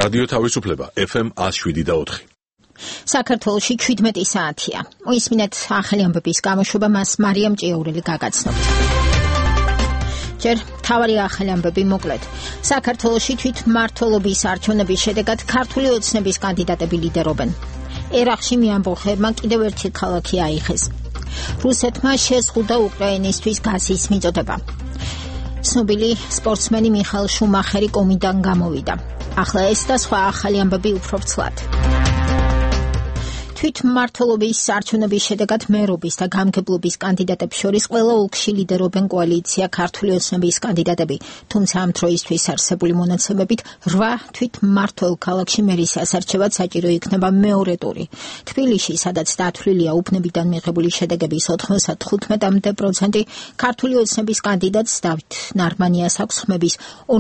რადიო თავისუფლება FM 107.4. საქართველოში 17 საათია. მოისმინეთ ახალი ამბების გამოშვება, მას მარიამ ჭიაურელი გაგაცნობთ. ჯერ თავარი ახალი ამბები მოკლედ. საქართველოში თვითმმართველობის არჩევნების შედეგად ქართული ოცნების კანდიდატები ლიდერობენ. ერაყში მეამბოხებმა კიდევ ერთი ქალაქი აიღეს. რუსეთმა შეზღუდა უკრაინისთვის გაზის მიწოდება. ცნობილი სპორტსმენი მიხაელ შუმახერი კომიდან გამოვიდა. ახლა ეს და სხვა ახალი ამბები უფრო ვრცლად. თვითმმართველობის არჩევნების შედეგად მერობის და გამგებლობის კანდიდატებს შორის ყველა ოლქში ლიდერობენ კოალიცია ქართული ოცნების კანდიდატები, თუმცა ამ დროისთვის არსებული მონაცემებით 8 თვითმმართველ ქალაქში მერის ასარჩევად საჭირო იქნება მეორე ტური. თბილისში, სადაც დათვლილია უბნებიდან მიღებული შედეგების 95%, ქართული ოცნების კანდიდატს დავით ნარმანიას აქვს ხმების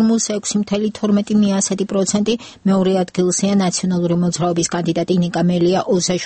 46.12%, მეორე ადგილზეა ნაციონალური მოძრაობის კანდიდატი ნიკა მელია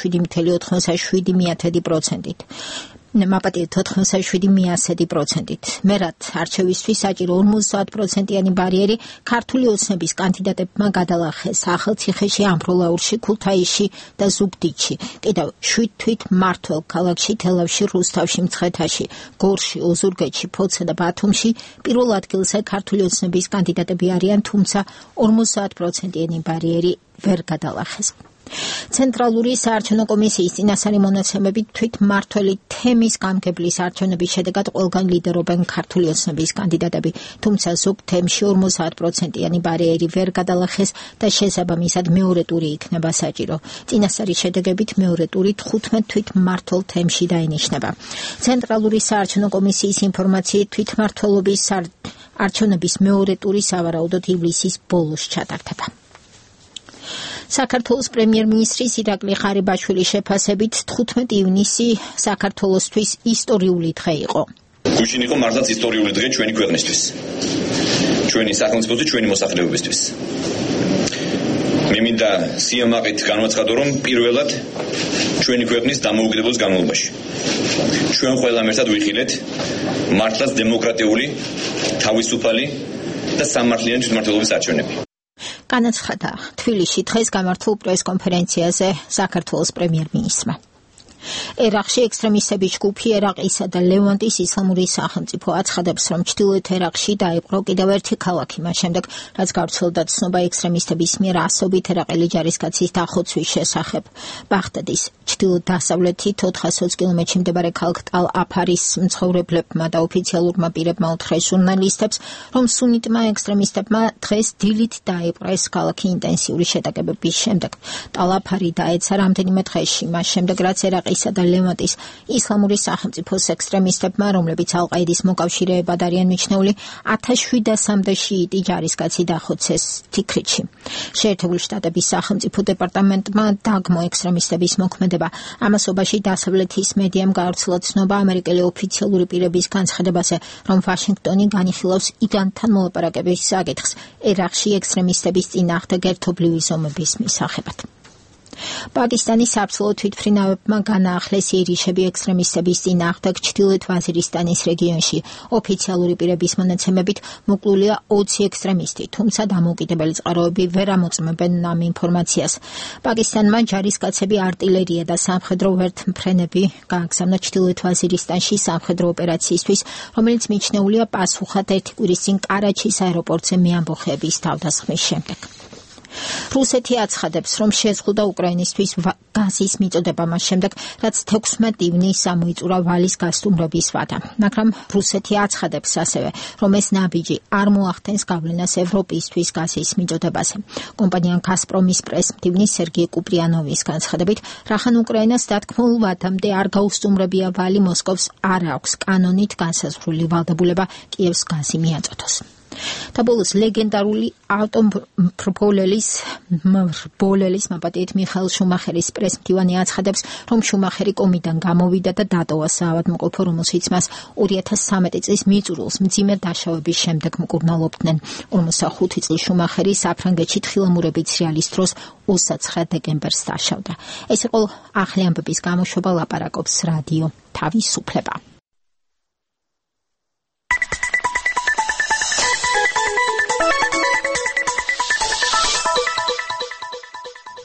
27.87%. მაპატიეთ 87.100%. მერად არჩევისთვის საჭირო 50%-იანი ბარიერი ქართული ოცნების კანდიდატებმა გადალახეს ახალციხეში, ამბროლაურში, ქუთაისში და ზუგდიდში. კიდევ 7 თვითმმართველ ქალაქში, თელავში, რუსთავში, მცხეთაში, გორში, ოზურგეთში, ფოთსა და ბათუმში პირველ ადგილზე ქართული ოცნების კანდიდატები არიან, თუმცა 50%-იანი ბარიერი ვერ გადალახეს. ცენტრალური საარჩევნო კომისიის წინასწარი მონაცემებით თვითმმართველი თემის გამგებლის არჩევნების შედეგად ყველგან ლიდერობენ ქართული ოცნების კანდიდატები, თუმცა ზოგ თემში 50%-იანი ბარიერი ვერ გადალახეს და შესაბამისად მეორე ტური იქნება საჭირო. წინასწარი შედეგებით მეორე ტური 15 თვითმმართველ თემში დაინიშნება. ცენტრალური საარჩევნო კომისიის ინფორმაციით თვითმმართველობის არჩევნების მეორე ტური სავარაუდოდ ივლისის ბოლოს ჩატარდება. საქართველოს პრემიერ-მინისტრის ირაკლი ღარიბაშვილის შეფასებით 15 ივნისი საქართველოსთვის ისტორიული დღე იყო. გუშინ იყო მართლაც ისტორიული დღე ჩვენი ქვეყნისთვის. ჩვენი სახელმწიფოსთვის, ჩვენი მოსახლეობისთვის. მე მინდა სიამაყით განვაცხადო, რომ პირველად ჩვენი ქვეყნის დამოუკიდებლობის განმავლობაში ჩვენ ყველამ ერთად ვიხილეთ მართლაც დემოკრატიული, თავისუფალი და სამართლიანი თვითმმართველობის არჩევნები. განაცხადა თბილისში დღეს გამართულ პრესკონფერენციაზე საქართველოს პრემიერ-მინისტრმა. ერაყში ექსტრემისტების ჯგუფი ერაყისა და ლევანტის ისლამური სახელმწიფო აცხადებს, რომ ჩრდილოეთ ერაყში დაიპყრო კიდევ ერთი ქალაქი, მას შემდეგ, რაც გავრცელდა ცნობა ექსტრემისტების მიერ ასობით ერაყელი ჯარისკაცის დახოცვის შესახებ. ბაღდადის ჩრდილო-დასავლეთით 420 კილომეტრში მდებარე ქალაქ ტალ-აფარის მცხოვრებლებმა და ოფიციალურმა პირებმა უთხრეს ჟურნალისტებს, რომ სუნიტმა ექსტრემისტებმა დღეს დილით დაიპყრეს ქალაქი ინტენსიური შეტაკებების შემდეგ. ტალ-აფარი დაეცა რამდენიმე დღეში, მას შემდეგ, რაც ერაყის და ლევანტის ისლამური სახელმწიფოს ექსტრემისტებმა, რომლებიც ალ-ყაიდის მოკავშირეებად არიან მიჩნეული, 1700-მდე შიიტი ჯარისკაცი დახოცეს თიქრითში. შეერთებული შტატების სახელმწიფო დეპარტამენტმა დაგმო ექსტრემისტების მოქმედება. ამასობაში დასავლეთის მედიამ გავრცელა ცნობა ამერიკელი ოფიციალური პირების განცხადებაზე, რომ ვაშინგტონი განიხილავს ირანთან მოლაპარაკების საკითხს ერაყში ექსტრემისტების წინააღმდეგ ერთობლივი ზომების მისაღებად. პაკისტანის საბრძოლო თვითმფრინავებმა განაახლეს იერიშები ექსტრემისტების წინააღმდეგ ჩრდილოეთ ვაზირისტანის რეგიონში. ოფიციალური პირების მონაცემებით მოკლულია 20 ექსტრემისტი, თუმცა დამოუკიდებელი წყაროები ვერ ამოწმებენ ამ ინფორმაციას. პაკისტანმა ჯარისკაცები, არტილერია და სამხედრო ვერთმფრენები გააგზავნა ჩრდილოეთ ვაზირისტანში სამხედრო ოპერაციისთვის, რომელიც მიჩნეულია პასუხად ერთი კვირის წინ კარაჩის აეროპორტზე მეამბოხეების თავდასხმის შემდეგ. რუსეთი აცხადებს, რომ შეზღუდა უკრაინისთვის გაზის მიწოდება მას შემდეგ, რაც 16 ივნისს ამოიწურა ვალის გასტუმრების ვადა. მაგრამ რუსეთი აცხადებს ასევე, რომ ეს ნაბიჯი არ მოახდენს გავლენას ევროპისთვის გაზის მიწოდებაზე. კომპანია გაზპრომის პრეს-მდივნის სერგეი კუპრიანოვის განცხადებით, რახან უკრაინას დათქმულ ვადამდე არ გაუსტუმრებია ვალი, მოსკოვს არ აქვს კანონით განსაზღვრული ვალდებულება კიევს გაზი მიაწოდოს. და ბოლოს ლეგენდარული ავტომრბოლელის მიხაელ შუმახერის პრეს-მდივანი აცხადებს, რომ შუმახერი კომიდან გამოვიდა და დატოვა საავადმყოფო, რომელშიც მას 2013 წლის მიწურულს მძიმე დაშავების შემდეგ მკურნალობდნენ. 45 წლის შუმახერი საფრანგეთში თხილამურებით სრიალის დროს 29 დეკემბერს დაშავდა. ეს იყო ახალი ამბების გამოშვება, ლაპარაკობს რადიო თავისუფლება.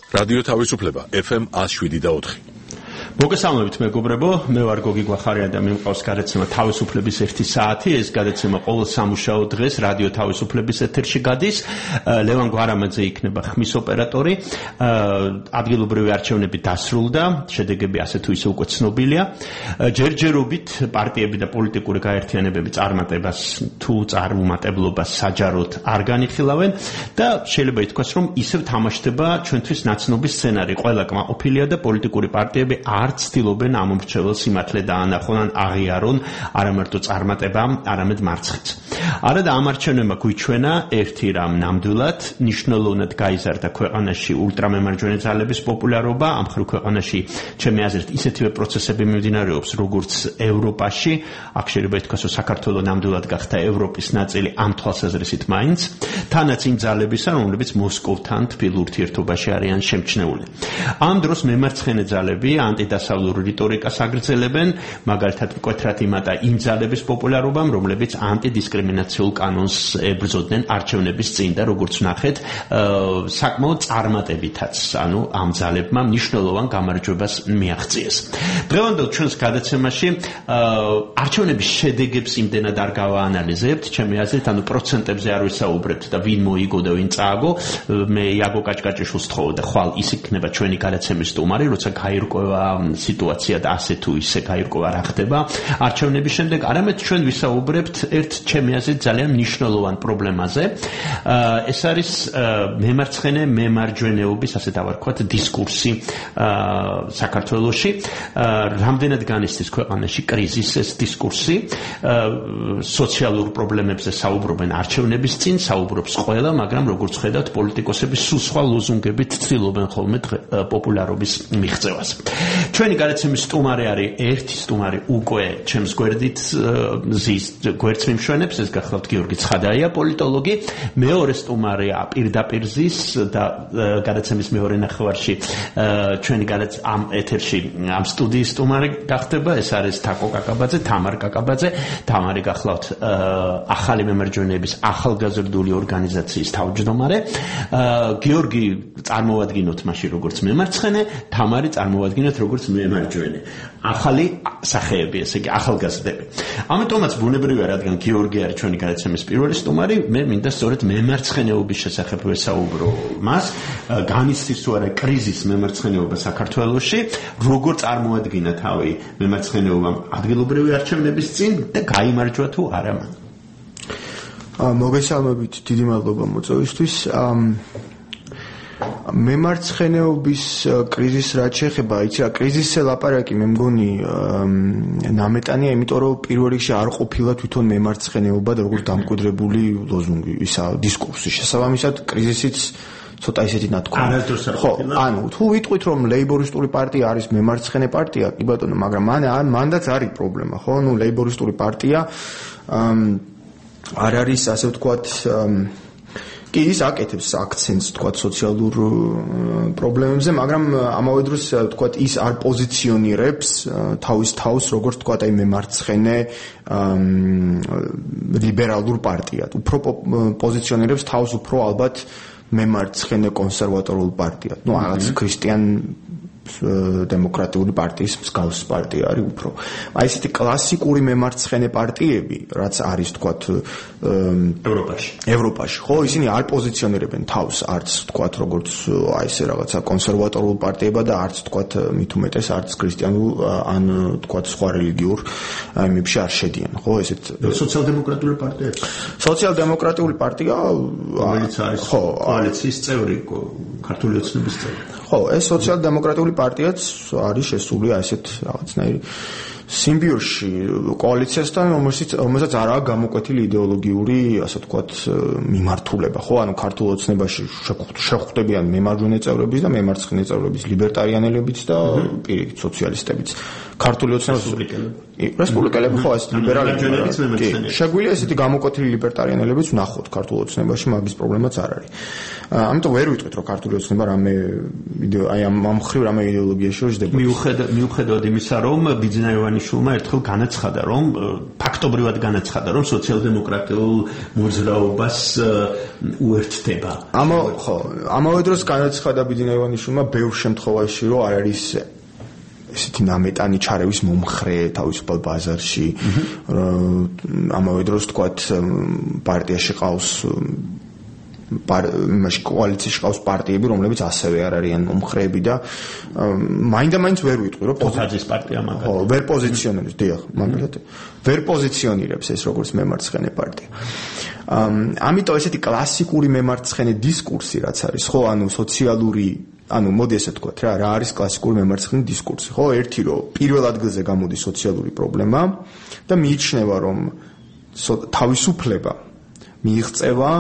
რადიო თავისუფლება FM 107.4. მოგესალმებით მეგობრებო, მე ვარ გოგი გვახარია და მე მყავს გადაცემა თავისუფლების 1 საათი. ეს გადაცემა ყოველ სამუშაო დღეს რადიო თავისუფლების ეთერში გადის. ლევან გვარამაძე იქნება ხმის ოპერატორი. ადგილობრივი არჩევნები დასრულდა, შედეგები ასე თუ ისე უკვე ცნობილია. ჯერჯერობით პარტიები და პოლიტიკური გაერთიანებები წარმატებას თუ წარმატებლობას საჯაროდ არ განიხილავენ და შეიძლება ითქვას, რომ ისევ თამაშდება ჩვენთვის ნაცნობი სცენარი. ყველა კმაყოფილია და პოლიტიკური პარტიები არ ცდილობენ ამომრჩეველ სიმართლე დაანახონ ან აღიარონ არამარტო წარმატება, არამედ მარცხიც. არა და ამ არჩევნებმა გვიჩვენა ერთი რამ ნამდვილად, მნიშვნელოვნად გაიზარდა ქვეყანაში ულტრამემარჯვენე ძალების პოპულარობა, ამ მხრივ ქვეყანაში ჩემი აზრით ისეთივე პროცესები მიმდინარეობს, როგორც ევროპაში, აქ შეიძლება ითქვას, რომ საქართველო ნამდვილად გახდა ევროპის ნაწილი ამ თვალსაზრისით მაინც, თანაც იმ ძალებისა, რომლებიც მოსკოვთან თბილ ურთიერთობაში არიან შემჩნეული. ამ დროს მემარცხენე ძალები ანტიდასავლურ რიტორიკას აგრძელებენ, მაგალითად მკვეთრად იმატა იმ ძალების პოპულარობამ, რომლებიც ანტიდისკრიმინაციულ კანონს ებრძოდნენ არჩევნების წინ და როგორც ვნახეთ, საკმაოდ წარმატებითაც, ანუ ამ ძალებმა მნიშვნელოვან გამარჯვებას მიაღწიეს. დღევანდელ ჩვენს გადაცემაში არჩევნების შედეგებს იმდენად არ გავაანალიზებთ, ჩემი აზრით, ანუ პროცენტებზე არ ვისაუბრებთ და ვინ მოიგო და ვინ წააგო. მე იაგო კაჭკაჭიშვილს თხოვდა, ხვალ ის იქნება ჩვენი გადაცემის სტუმარი, როცა გაირკვევა სიტუაცია და ასე თუ ისე გაირკვევა რა ხდება არჩევნების შემდეგ. არამედ ჩვენ ვისაუბრებთ ერთ ჩემი აზრით ძალიან მნიშვნელოვან პრობლემაზე. ეს არის მემარცხენე მემარჯვენეობის, ასე დავარქვათ, დისკურსი საქართველოში. რამდენად განიცდის ქვეყანაში კრიზისის დისკურსი, სოციალურ პრობლემებზე საუბრობენ არჩევნების წინ, საუბრობს ყველა, მაგრამ როგორც ხედავთ, პოლიტიკოსები სულ სხვა ლოზუნგებით ცდილობენ ხოლმე პოპულარობის მიღწევას. ჩვენი გადაცემის სტუმარი არის ერთი სტუმარი უკვე ჩემს გვერდით ზის გვერდს მიმშვენებს, ეს გახლავთ გიორგი ცხადაია, პოლიტოლოგი. მეორე სტუმარია პირდაპირ ზის და გადაცემის მეორე ნახევარში ჩვენი ამ ეთერში ამ სტუდიის სტუმარი გახდება, ეს არის თაკო კაკაბაძე, თამარ კაკაბაძე. თამარი გახლავთ ახალი მემარჯვენეების ახალგაზრდული ორგანიზაციის თავმჯდომარე. გიორგი წარმოვადგინოთ მაშინ როგორც მემარცხენე, თამარი წარმოვადგინოთ როგორც მემარჯვენე. ახალი სახეები, ესე იგი ახალგაზრდები. ამიტომაც ბუნებრივია, რადგან გიორგი არის ჩვენი გადაცემის პირველი სტუმარი, მე მინდა სწორედ მემარცხენეობის შესახებ ვესაუბრო მას, განიცდის თუ არა კრიზის მემარცხენეობა საქართველოში, როგორ წარმოადგინა თავი მემარცხენეობამ ადგილობრივი არჩევნების წინ და გაიმარჯვა თუ არა მან. მოგესალმებით, დიდი მადლობა მოწვევისთვის. მემარცხენეობის კრიზისს რაც შეეხება, იცი რა, კრიზისზე ლაპარაკი მე მგონი ნამეტანია, იმიტომ რომ პირველ რიგში არ ყოფილა თვითონ მემარცხენეობა და როგორც დამკვიდრებული ლოზუნგი, ისა დისკურსი. შესაბამისად, კრიზისიც ცოტა ისეთი ნათქვამი. არასდროს არ ყოფილა. ანუ თუ ვიტყვით რომ ლეიბორისტული პარტია არის მემარცხენე პარტია, კი ბატონო, მაგრამ მანდაც არის პრობლემა, ხო? ნუ ლეიბორისტული პარტია არ არის, ასე ვთქვათ, კი ის აკეთებს აქცენტს თქვათ სოციალურ პრობლემებზე, მაგრამ ამავე დროს თქვათ ის არ პოზიციონირებს თავის თავს როგორც თქვათ აი მემარცხენე ლიბერალურ პარტიად. უფრო პოზიციონირებს თავს უფრო ალბათ მემარცხენე კონსერვატორულ პარტიად. ნუ რაღაც ქრისტიან დემოკრატიული პარტიის მსგავს პარტია არის უფრო. აი ესეთი კლასიკური მემარცხენე პარტიები, რაც არის თქვათ ევროპაში, ხო, ისინი არ პოზიციონირებენ თავს არც თქვათ როგორც აი ესე რაღაცა კონსერვატორულ პარტიებად და არც თქვათ მით უმეტეს არც ქრისტიანულ ან თქვათ სხვა რელიგიურ აიმებში არ შედიან, ხო, ესეთ სოციალ-დემოკრატიული პარტია. სოციალ-დემოკრატიული პარტია, რომელიც არის კოალიციის წევრი, ქართული ოცნების წევრი. ხო, ეს სოციალ-დემოკრატიული პარტიაც არის შესული ასეთ რაღაცნაირი სიმბიოზში კოალიციასთან, რომელსაც არაა გამოკვეთილი იდეოლოგიური, ასე ვთქვათ, მიმართულება, ხო, ანუ ქართულ ოცნებაში შეხვდებიან მემარჯვენე წევრებიც და მემარცხენე წევრებიც, ლიბერტარიანელებიც და პირიქით სოციალისტებიც. ქართული ოცნება რესპუბლიკელები ხო ეს ლიბერალები შეგვიძლია ესეთი გამოკვეთილი ლიბერტარიანელებიც ვნახოთ ქართულ ოცნებაში მაგის პრობლემაც არ არის ამიტომ ვერ ვიტყვით რომ ქართული ოცნება რამე აი ამ მხრივ რამე იდეოლოგიაში შეждდება მიუხედავად იმისა რომ ბიძინა ივანიშვილმა ერთხელ განაცხადა რომ ფაქტობრივად განაცხადა რომ სოციალ-დემოკრატიულ მოძრაობას უერთდება ამავე დროს განაცხადა ბიძინა ივანიშვილმა ბევრ შემთხვევაში რომ არ არის ესეთი ნამეტანი ჩარევის მომხრე თავისუფალ ბაზარში ამავე დროს თქვათ პარტიაში ყავს იმაში კოალიციაში ყავს პარტიები რომლებიც ასევე არ არიან მომხრეები და მაინდა-მაინც ვერ ვიტყვი რომ პოზიციის პარტია მაგალითად ვერ პოზიციონირებს დიახ მაგალითად ვერ პოზიციონირებს ეს როგორც მემარცხენე პარტია ამიტომ ესეთი კლასიკური მემარცხენე დისკურსი რაც არის ხო ანუ სოციალური ანუ მოდი ესე ვთქვათ რა არის კლასიკური მემარცხენე დისკურსი ხო ერთი რომ პირველ ადგილზე გამოდის სოციალური პრობლემა და მიიჩნევა რომ თავისუფლება მიიღწევა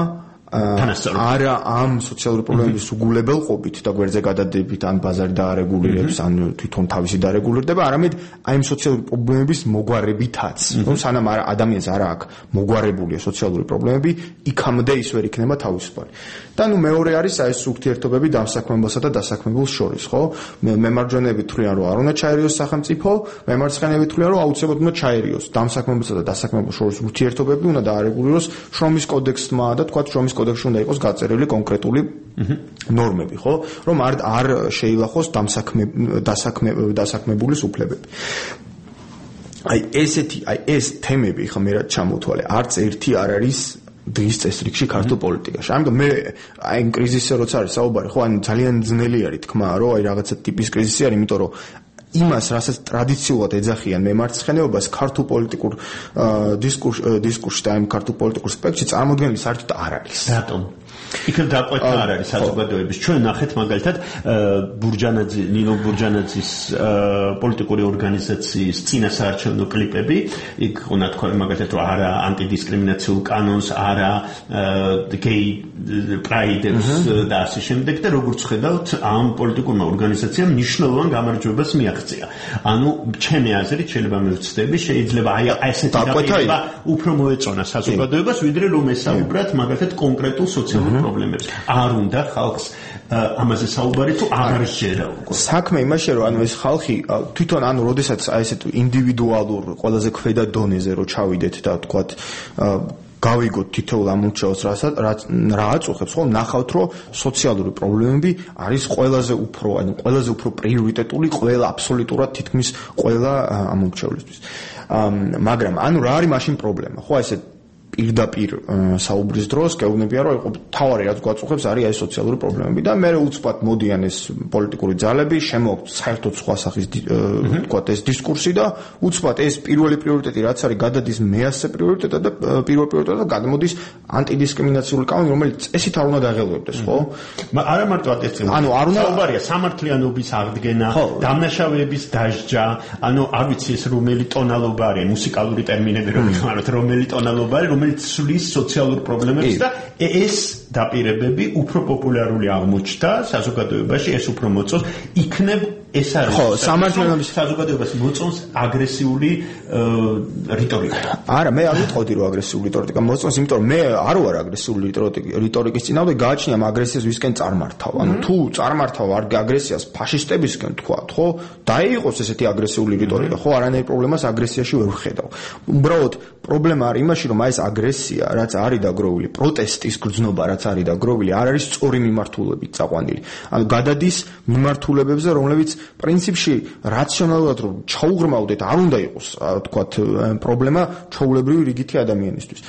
არა ამ სოციალური პრობლემების უგულებელყოფით და გვერდზე გადადებით ან ბაზარი დაარეგულირებს ან თვითონ თავისი დარეგულირდება არამედ აი ამ სოციალური პრობლემების მოგვარებითაც რომ სანამ ადამიანს არ აქვს მოგვარებულია სოციალური პრობლემები იქამდე ის ვერ იქნება თავისუფალი და ნუ მეორე არის აი ეს ურთიერთობები დამსაქმებელსა და დასაქმებულს შორის ხო მემარჯვენეები თვლიან რომ არ უნდა ჩაერიოს სახელმწიფო მემარცხენეები თვლიან რომ აუცილებლად უნდა ჩაერიოს დამსაქმებელსა და დასაქმებულს შორის ურთიერთობები უნდა დაარეგულიროს შრომის კოდექსმა და თქვათ შრომის კოდექსში უნდა იყოს გაწერილი კონკრეტული ნორმები, ხო? რომ არ შეილახოს დასაქმებულის უფლებები. აი ეს თემები ხა მე რა ჩამოთვალე, არც ერთი არ არის დღის წესრიგში ქართულ პოლიტიკაში. ამიტომ მე აი იმ კრიზისზე როცა არის საუბარი, ხო, ანუ ძალიან ძნელი არის თქმა, რომ აი რაღაცა ტიპის კრიზისი არის, იმიტომ რომ იმას, რასაც ტრადიციულად ეძახიან მემარცხენეობას, ქართულ პოლიტიკურ დისკურსში და იმ ქართულ პოლიტიკურ სპექტრში წარმოქმნილი საერთოდ არ არის. რატომ? იქნებ დაყვეთა არ არის საზოგადოების. ჩვენ ნახეთ მაგალითად ნინო ბურჯანაძის პოლიტიკური ორგანიზაციის წინასაარჩევნო კლიპები. იქ უნდა თქვა მაგალითად რომ არა ანტიდისკრიმინაციულ კანონს, არა გეი პრაიდებს და ასე შემდეგ და როგორც ხედავთ ამ პოლიტიკურმა ორგანიზაციამ მნიშვნელოვან გამარჯვებას მიაღწია. ანუ ჩემი აზრით შეიძლება მივცდები, შეიძლება აი ესეთი დაკვეთა უფრო მოეწონა საზოგადოებას, ვიდრე რომ ესაუბრათ მაგალითად კონკრეტულ სოციალურ პრობლემებს. არ უნდა ხალხს ამაზე საუბარი თუ აღარ შეერა უკვე. საქმე იმაშია რომ ანუ ეს ხალხი თვითონ ანუ როდესაც აი ესეთ ინდივიდუალურ ყველაზე ქვედა დონეზე რო ჩავიდეთ და თქვათ გავიგოთ თითოეულ ამორჩეულს რა აწუხებს, ხო, ნახავთ რომ სოციალური პრობლემები არის ყველაზე უფრო პრიორიტეტული ყველა აბსოლუტურად თითქმის ყველა ამორჩეულისთვის. მაგრამ ანუ რა არის მაშინ პრობლემა? ხო, ესე პირდაპირ საუბრის დროს გეუბნებიან რომ თავარი რაც გვაწუხებს არის აი სოციალური პრობლემები და მე უცბად მოდიან ეს პოლიტიკური ძალები შემოაქვთ საერთოდ სხვა სახის თქვათ ეს დისკურსი და უცბად ეს პირველი პრიორიტეტი რაც არის გადადის მეასე პრიორიტეტად და პირველ პრიორიტეტად გადმოდის ანტიდისკრიმინაციული კანონი რომელიც წესით არ უნდა დაღელვებდეს ხო არა მარტო ატესტება ანუ არ უნდა საუბარია სამართლიანობის აღდგენა დამნაშავეების დასჯა ანუ არ ვიცი ეს რომელი ტონალობა არის მუსიკალური ტერმინები რომელი ტონალობა არის რომელიც სulis სოციალურ პრობლემებს და ეს დაპირებები უფრო პოპულარული აღმოჩნდა საზოგადოებაში ეს უფრო მოწონს იქნებ ეს არის ხო სამართლიანობის საზოგადოებას მოწონს აგრესიული რიტორიკა არა მე არ ვიტყოდი რომ აგრესიული რიტორიკა მოწონს იმიტომ რომ მე არ ვარ აგრესიული რიტორიკის წინააღმდეგ გააჩნია ამ აგრესიას ვისკენ წარმართავ ანუ თუ წარმართავ აგრესიას ფაშისტებისკენ თქვათ ხო დაიღოს ესეთი აგრესიული რიტორიკა ხო არანაირი პრობლემას აგრესიაში ვერ ვხედავ უბრალოდ პრობლემა არის იმაში რომ აი ეს აგრესია რაც არის დაგროვილი პროტესტის გრძნობა რაც არის დაგროვილი არ არის სწორი მიმართულებით წაყვანილი ანუ გადადის მიმართულებებზე რომლებიც პრინციპში რაციონალურად რომ ჩაუღრმავდეთ არ უნდა იყოს თქვათ პრობლემა ჩაულებრივი რიგითი ადამიანისთვის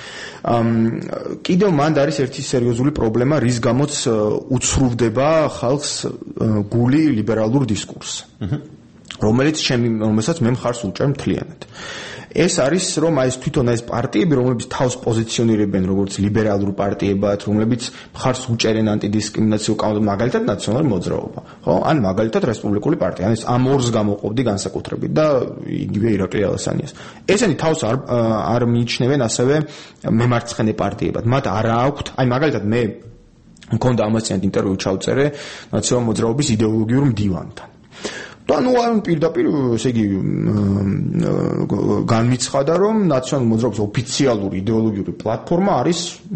კიდევ მანდ არის ერთი სერიოზული პრობლემა რის გამოც უცრუვდება ხალხს გული ლიბერალურ დისკურსს რომელსაც მე მხარს უჭერ მთლიანად ეს არის რომ აი ეს თვითონ ეს პარტიები რომლებიც თავს პოზიციონირებენ როგორც ლიბერალურ პარტიებად რომლებიც მხარს უჭერენ ანტიდისკრიმინაციულ კანონს მაგალითად ნაციონალური მოძრაობა ხო ან მაგალითად რესპუბლიკური პარტია ან ეს ამ ორს გამოყოფდი განსაკუთრებით და იგივე ირაკლი ალასანიას ესენი თავს არ მიიჩნევენ ასევე მემარცხენე პარტიებად მათ არ აქვთ აი მაგალითად მე მქონდა ამასთან ინტერვიუ ჩავწერე ნაციონალური მოძრაობის იდეოლოგიურ მდივანთან და ნუ არ პირდაპირ ესე იგი განმიცხადა რომ ნაციონალურ მოძრაობის ოფიციალური იდეოლოგიური პლატფორმა არის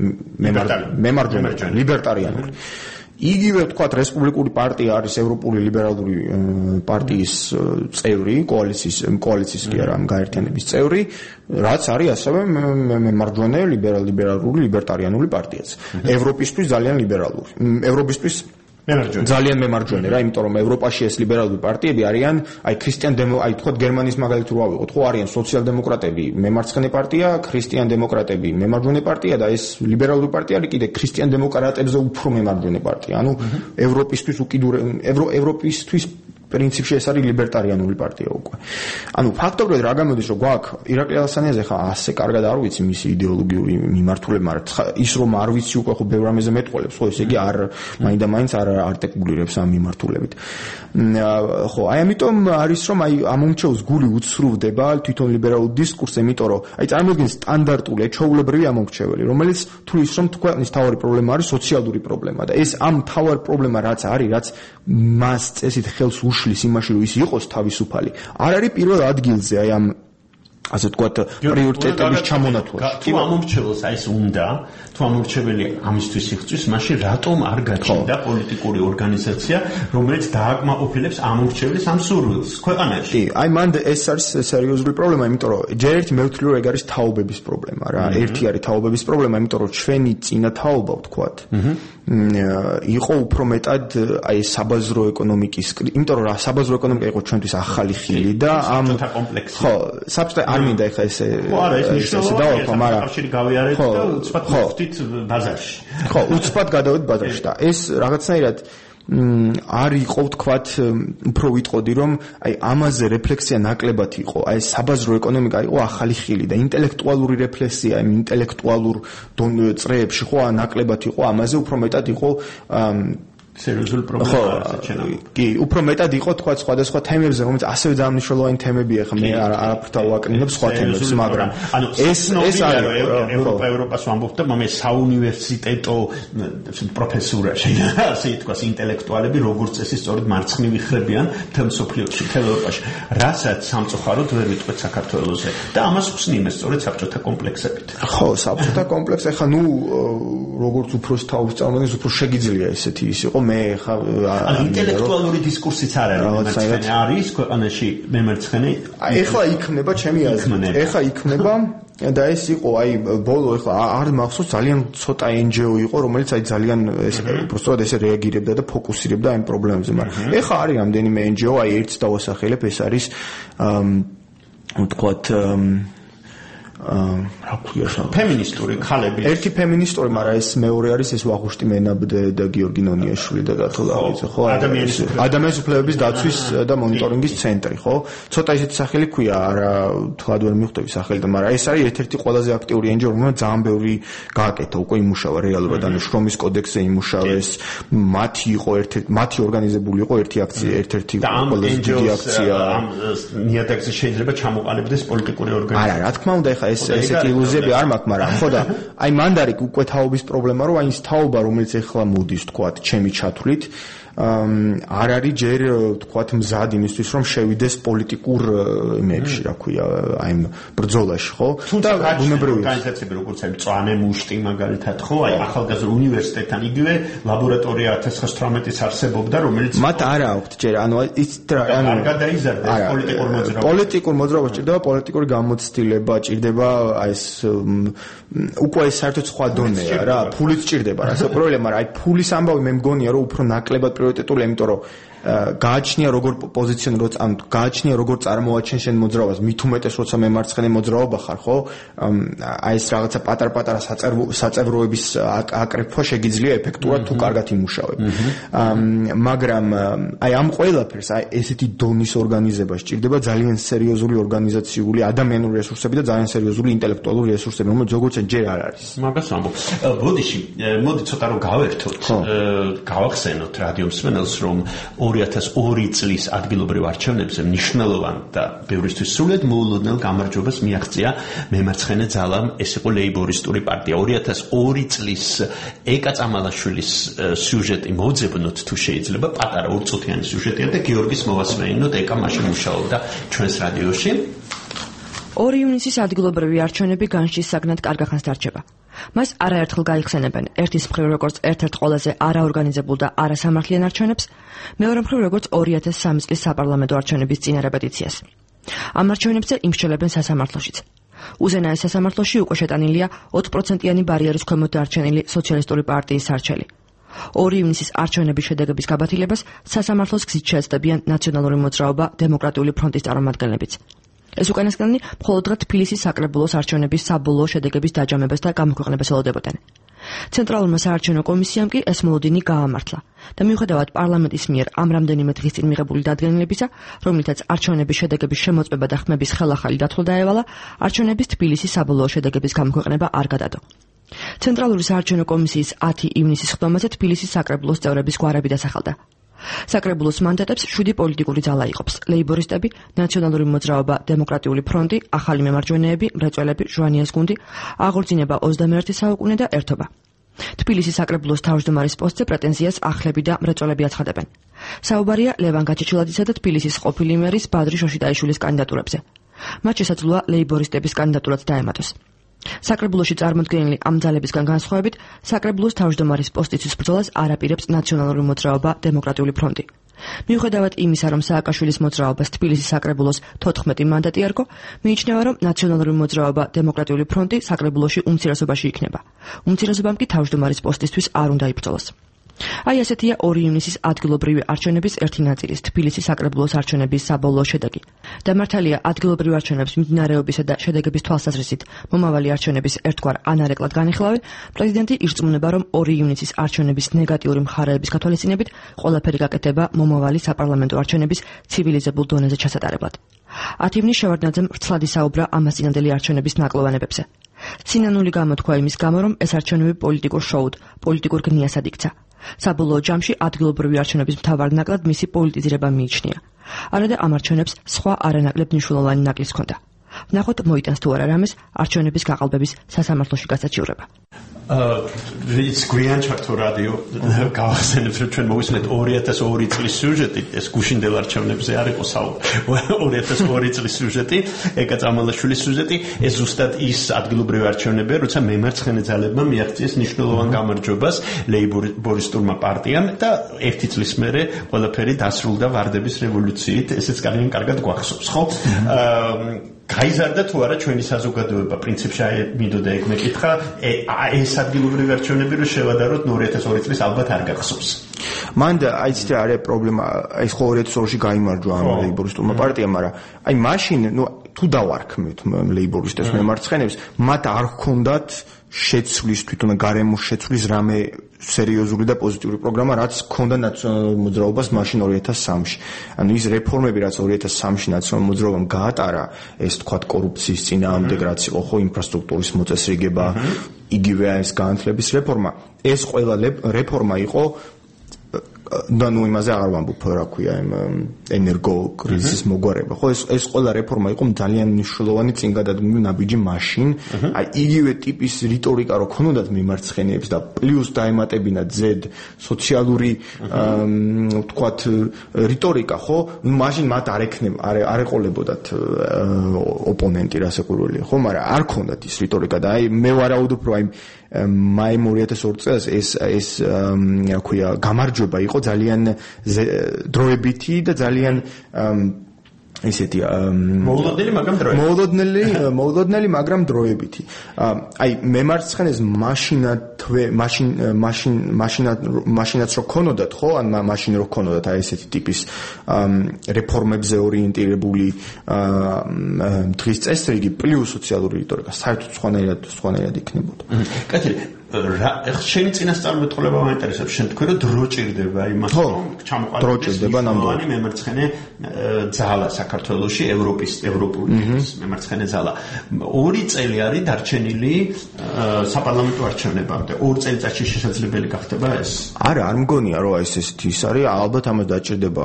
მემარჯვენე ლიბერტარიანული. იგივე თქვათ რესპუბლიკური პარტია არის ევროპული ლიბერალური პარტიის წევრი, კოალიციის კი არა, გაერთიანების წევრი, რაც არის ასევე მემარჯვენე ლიბერალური ლიბერტარიანული პარტიაც. ევროპისთვის ძალიან ლიბერალური. ევროპისთვის ძალიან მემარჯვენე რა, იმიტომ რომ ევროპაში ეს ლიბერალური პარტიები არიან, აი აი თქვათ გერმანიის მაგალითად რო ავიღოთ, ხო არიან სოციალ-დემოკრატები მემარცხენე პარტია, ქრისტიან-დემოკრატები მემარჯვენე პარტია და ეს ლიბერალური პარტია არის კიდე ქრისტიან-დემოკრატებზე უფრო მემარჯვენე პარტია. ანუ ევროპისთვის ევროპისთვის პრინციპში ეს არის ლიბერტარიანული პარტია უკვე. ანუ ფაქტობრივად რა გამოდის რომ გვაქვს ირაკლი ალასანიაზე ხა ასე კარგად არ ვიცი მისი იდეოლოგიური მიმართულება, მაგრამ ის რომ არ ვიცი უკვე ხო ბევრ ამაზე მეტყოლებს, ხო ესე იგი არ მაინდა-მაინც არ არტიკულირებს ამ მიმართულებით. ხო, აი ამიტომ არის რომ აი ამომრჩევლს გული უცრუვდება თვითონ ლიბერალურ დისკურსს, იმიტომ რომ აი წარმოიდგინეთ სტანდარტული ეჩვეულებრივი ამომრჩეველი, რომელიც თulis რომ ქვეყნის თავარი პრობლემა არის სოციალური პრობლემა და ეს ამ თავარი პრობლემა რაც არის, რაც მას წესით ხელს უშლის იმაში რომ ის იყოს თავისუფალი, არ არის პირველ ადგილზე აი ამ ასე ვთქვათ პრიორიტეტების ჩამონათვალში. თუ ამომრჩეველს აი ეს უნდა, თუ ამომრჩეველი ამისთვის იღწვის, მაშინ რატომ არ გაჩნდა პოლიტიკური ორგანიზაცია, რომელიც დააკმაყოფილებს ამომრჩეველის ამ სურვილს ქვეყანაში? კი, აი მანდ ეს არის სერიოზული პრობლემა, იმიტომ რომ ჯერ ერთი მე ვთვლი რომ ეგ არის თაობების პრობლემა რა. ერთი არის თაობების პრობლემა, იმიტომ რომ ჩვენი წინა თაობა ვთქვათ. იყო უფრო მეტად აი საბაზრო ეკონომიკის, იმიტომ რომ საბაზრო ეკონომიკა იყო ჩვენთვის ახალი ხილი და ამ კომპლექსი. ხო, საბჭოთა არ მინდა ეხლა ესე დავაყო, მაგრამ კავშირი გავიარეთ და უცბად მოვხდით ბაზარში. ხო, უცბად გადავით ბაზარში და ეს რაღაცნაირად არ იყო ვთქვათ უფრო ვიტყოდი რომ აი ამაზე რეფლექსია ნაკლებად იყო, აი საბაზრო ეკონომიკა იყო ახალი ხილი და ინტელექტუალური რეფლექსია იმ ინტელექტუალურ წრეებში ხო ნაკლებად იყო, ამაზე უფრო მეტად იყო სერიოზული პრობლემა არის ჩვენამდე. კი, უფრო მეტად იყო თქვა სხვადასხვა თემებზე, რომელიც ასევე ძალიან მნიშვნელოვანი თემებია, ხა მე არაფერთა ვაკნინებ სხვა თემებს, მაგრამ ეს არის ევროპას ვამბობ და მე საუნივერსიტეტო პროფესურა შეიძლება ასე ითქვას, ინტელექტუალები როგორც წესი სწორედ მარცხნივი ხრებიან მთელ მსოფლიოში, მთელ ევროპაში. რასაც სამწუხაროდ ვერ ვიტყვეთ საქართველოზე და ამას ხსნიან სწორედ საბჭოთა კომპლექსებით. ხო, საბჭოთა კომპლექსი, ხა ნუ როგორც უფრო თავს წარმოადგენს, უფრო შეგიძლია ესეთი ის იყო მე ხა ინტელექტუალური დისკურსიც არ არის არის ქვეყანაში მემარცხენე. ეხლა იქნება ჩემი აზრით. ეხლა იქნება და ეს იყო აი ბოლო ეხლა არ მახსოვს ძალიან ცოტა NGO იყო რომელიც აი ძალიან უბრალოდ ესე რეაგირებდა და ფოკუსირებდა ამ პრობლემებზე, მაგრამ ეხლა არის რამდენიმე NGO, აი ერთს დავასახელებ, ეს არის ვთქვათ რა ქვია ფემინისტური ქალები. ერთი ფემინისტური, მაგრამ ეს მეორე არის ეს ვაღუშტი მენაბდე და გიორგი ნონიაშვილი და გათოლავიძე, ხო? ადამიანის უფლებების დაცვის და მონიტორინგის ცენტრი, ხო? ცოტა ისეთი სახელი ქვია, არა თქვა ვერ მივხვდები სახელი და მაგრამ ეს არის ერთ-ერთი ყველაზე აქტიური NGO, რომელიც ძალიან ბევრი გააკეთა, უკვე იმუშავა რეალურად, ანუ შრომის კოდექსზე იმუშავეს, მათი იყო მათი ორგანიზებული იყო ერთი აქცია, ერთ-ერთი ყველაზე დიდი აქცია. ამ ნიადაგზე შეიძლება ჩამოყალიბდეს პოლიტიკური ორგანიზაცია. არა, რა თქმა უნდა, ეხა ესეთი ილუზიები არ მაქვს, მაგრამ ხო და აი მანდ არის უკვე თაობის პრობლემა, რომ აი ის თაობა, რომელიც ეხლა მოდის, თქვათ, ჩემი ჩათვლით, არ არის ჯერ თქვათ მზად იმისთვის, რომ შევიდეს პოლიტიკურ იმებში, რა ქვია, აი ბრძოლაში, ხო? და ბუნებრივი ორგანიზაციები, როგორც აი მწვანე მუშტი მაგალითად, ხო? აი ახალგაზრდა უნივერსიტეტთან იგივე ლაბორატორია 1918-ის არსებობდა, რომელიც მათ არ აქვთ ჯერ, ანუ ის ანუ არ გადაიზარდა პოლიტიკურ მოძრაობას. პოლიტიკურ მოძრაობას ჭირდება პოლიტიკური გამოცდილება, ჭირდება აი ეს უკვე ეს საერთოდ სხვა დონეა რა, ფულიც ჭირდება, რა პრობლემა, აი ფულის ამბავი მე მგონია, რომ უფრო ნაკლებად პრიორიტეტული, იმიტომ რომ გააჩნია როგორ პოზიციონიროთ, ამ გააჩნია როგორ წარმოაჩენ შენ მოძრაობას, მით უმეტეს როცა მემარცხენე მოძრაობა ხარ, ხო? აი ეს რაღაცა პატარ-პატარა საწევროების აკრეფვა შეგიძლია ეფექტურად თუ კარგად იმუშავებ. მაგრამ აი ამ ყველაფერს აი ესეთი დონის ორგანიზება სჭირდება ძალიან სერიოზული ორგანიზაციული ადამიანური რესურსები და ძალიან სერიოზული ინტელექტუალური რესურსები, რომელიც როგორც ჯერ არ არის. მაგას ამბობ. მოდი ცოტა რომ გავერთოთ, გავახსენოთ რადიო მსმენელს, რომ 2002 წლის ადგილობრივ არჩევნებზე მნიშვნელოვან და ბევრისთვის სრულად მოულოდნელ გამარჯვებას მიაღწია მემარცხენე ძალამ, ეს იყო ლეიბორისტული პარტია. 2002 წლის ეკა წამალაშვილის სიუჟეტი მოძებნოთ თუ შეიძლება, პატარა ორწუთიანი სიუჟეტია და გიორგის მოვასმენინოთ, ეკა მაშინ მუშაობდა ჩვენს რადიოში. 2 ივნისის ადგილობრივი არჩევნები განშის საგნად კარგ ხანს დარჩება. მას არაერთხელ გაიხსენებენ ერთის მხრივ როგორც ერთ-ერთ ყველაზე არაორგანიზებულ და არასამართლიან არჩევნებს, მეორე მხრივ როგორც 2003 წლის საპარლამენტო არჩევნების წინა რეპეტიციას. ამ არჩევნებზე იმსჯელებენ სასამართლოშიც. უზენაეს სასამართლოში უკვე შეტანილია 20%-იანი ბარიერის ქვემოთ დარჩენილი სოციალისტური პარტიის არჩელი. 2 ივნისის არჩევნების შედეგების გაბათილებას სასამართლოს გზით შეეცდებიან ნაციონალური მოძრაობა დემოკრატიული ფრონტის წარმომადგენლებიც. ეს უკანასკნელი მხოლოდ დღე თბილისის საკრებულოს არჩევნების საბოლოო შედეგების დაჯამებას და გამოქვეყნებას ელოდებოდნენ. ცენტრალურმა საარჩევნო კომისიამ კი ეს მოლოდინი გაამართლა და მიუხედავად პარლამენტის მიერ ამ რამდენიმე დღის წინ მიღებული დადგენილებისა, რომლითაც არჩევნების შედეგების შემოწმება და ხმების ხელახალი დათვლა დაევალა, არჩევნების თბილისის საბოლოო შედეგების გამოქვეყნება არ გადადო. ცენტრალური საარჩევნო კომისიის 10 ივნისის ხდომაზე თბილისის საკრებულოს წევრების გვარები დასახელდა. საკრებულოს მანდატებს 7 პოლიტიკური ძალა იყოფს: ლეიბორისტები, ნაციონალური მოძრაობა დემოკრატიული ფრონტი, ახალი მემარჯვენეები, მრეწველები, ჟვანიას გუნდი, აღორძინება 21 საუკუნე და ერთობა. თბილისის საკრებულოს თავმჯდომარის პოსტზე პრეტენზიას ახლები და მრეწველები აცხადებენ. საუბარია ლევან გაჩეჩილაძისა და თბილისის ყოფილი მერის ბადრი შოშიტაიშვილის კანდიდატურებზე. მათ შესაძლოა ლეიბორისტების კანდიდატურაც დაემატოს. საკრებულოში წარმოდგენილი ამ ძალებისგან განსხვავებით, საკრებულოს თავმჯდომარის პოსტისთვის ბრძოლას არ აპირებს ნაციონალური მოძრაობა დემოკრატიული ფრონტი. მიუხედავად იმისა, რომ სააკაშვილის მოძრაობას თბილისის საკრებულოს 14 მანდატი ერგო, მიიჩნევა, რომ ნაციონალური მოძრაობა დემოკრატიული ფრონტი საკრებულოში უმცირესობაში იქნება. უმცირესობამ კი თავმჯდომარის პოსტისთვის არ უნდა იბრძოლოს. აი ასეთია 2 ივნისის ადგილობრივი არჩევნების ერთი ნაწილის თბილისის საკრებულოს არჩევნების საბოლოო შედეგი. დამართალია ადგილობრივ არჩევნების მიმდინარეობისა და შედეგების თვალსაზრისით მომავალი არჩევნების ერთგვარ ანარეკლად განიხილავენ, პრეზიდენტი ირწმუნება, რომ 2 ივნისის არჩევნების ნეგატიური მხარეების გათვალისწინებით ყველაფერი გაკეთდება მომავალი საპარლამენტო არჩევნების ცივილიზებულ დონეზე ჩასატარებლად. 10 ივნის შევარდნაძემ რცლად ისაუბრა ამას წინანდელი არჩევნების ნაკლოვანებებზე. სინანული გამოთქვა იმის გამო, რომ ეს არჩევნები პოლიტიკურ შოუდ, პოლიტიკურ გნიასად იქცა. საბოლოო ჯამში ადგილობრივი არჩევნების მთავარ ნაკლად მისი პოლიტიზირება მიიჩნია. არადა ამ არჩევნებს სხვა არანაკლებ მნიშვნელოვანი ნაკლის ჰქონდა. ვნახოთ მოიტანს თუ არა რამეს არჩევნების გაყალბების სასამართლოში გასაჩივრება. It's გვიან ჩართო რადიო გავახსენებთ, რომ ჩვენ მოვისმენთ 2002 წლის სიუჟეტი, ეს გუშინდელ არჩევნებზე არ იყო საუბარი. 2002 წლის სიუჟეტი, ეკა წამალაშვილის სიუჟეტი, ეს ზუსტად ის ადგილობრივი არჩევნებია, როცა მემარცხენე ძალებმა მიაღწიეს მნიშვნელოვან გამარჯვებას ლეიბორისტულმა პარტიამ და 1 წლის მერე ყველაფერი დასრულდა ვარდების რევოლუციით, ესეც კარგად გვახსოვს, ხო? გაიზარდა თუ არა ჩვენი საზოგადოება პრინციპში მინდოდა ეგ მეკითხა ეს ადგილობრივი არჩევნები რომ შევადაროთ 2002 წლის ალბათ არ გახსოვს. მან აიცით რა არის პრობლემა, ეს ხო 2002-ში გაიმარჯვა ამ ლეიბორისტულმა პარტიამ, მაგრამ აი მაშინ თუ დავარქმევთ ლეიბორისტებს მემარცხენეებს, მათ არ ჰქონდათ შეცვლის თვითონ გარემოს შეცვლის რამე სერიოზული და პოზიტიური პროგრამა, რაც ჰქონდა ნაციონალურ მოძრაობას მაშინ 2003-ში. ანუ ის რეფორმები, რაც 2003-ში ნაციონალურ მოძრაობამ გაატარა, ეს თქვათ კორუფციის წინააღმდეგ, რაც იყო ხო ინფრასტრუქტურის მოწესრიგება, იგივე ეს განათლების რეფორმა, ეს ყველა რეფორმა იყო და ნუ იმაზე აღარ ვამბობ რა ქვია იმ ენერგო კრიზისის მოგვარება. ხო ეს ყველა რეფორმა იყო ძალიან მნიშვნელოვანი წინგადადგმული ნაბიჯი მაშინ. აი იგივე ტიპის რიტორიკა რო ქონოდათ მემარცხენეებს და პლუს დაემატებინათ ზედ სოციალური თქვათ რიტორიკა, ხო? მაშინ მათ არ ეყოლებოდათ ოპონენტი რასაკვირველია, ხო? მაგრამ არ ქონდათ ის რიტორიკა და აი მე ვარაუდობ რომ აი მაიმ 2002 წელს ეს რა ქვია გამარჯვება იყო ძალიან დროებითი და ძალიან ისეთი მოულოდნელი, მაგრამ დროებითი. აი მემარცხენეს მაშინაც რო ქონოდათ, ხო? ან მაშინ რო ქონოდათ აი ესეთი ტიპის რეფორმებზე ორიენტირებული დღის წესრიგი პლუს სოციალური რიტორიკა საერთოდ სხვანაირად იქნებოდა. კეთილი. შენი წინასწარმეტყველება მაინტერესებს, შენ თქვი რომ დრო ჭირდება იმას, რომ ჩამოყალიბდეს მნიშვნელოვანი მემარცხენე ძალა საქართველოში, ევროპული მემარცხენე ძალა. 2 წელი არის დარჩენილი საპარლამენტო არჩევნებამდე. 2 წელიწადში შესაძლებელი გახდება ეს? არ მგონია რომ ესეთი ის არის, albათ ამას დაჭირდება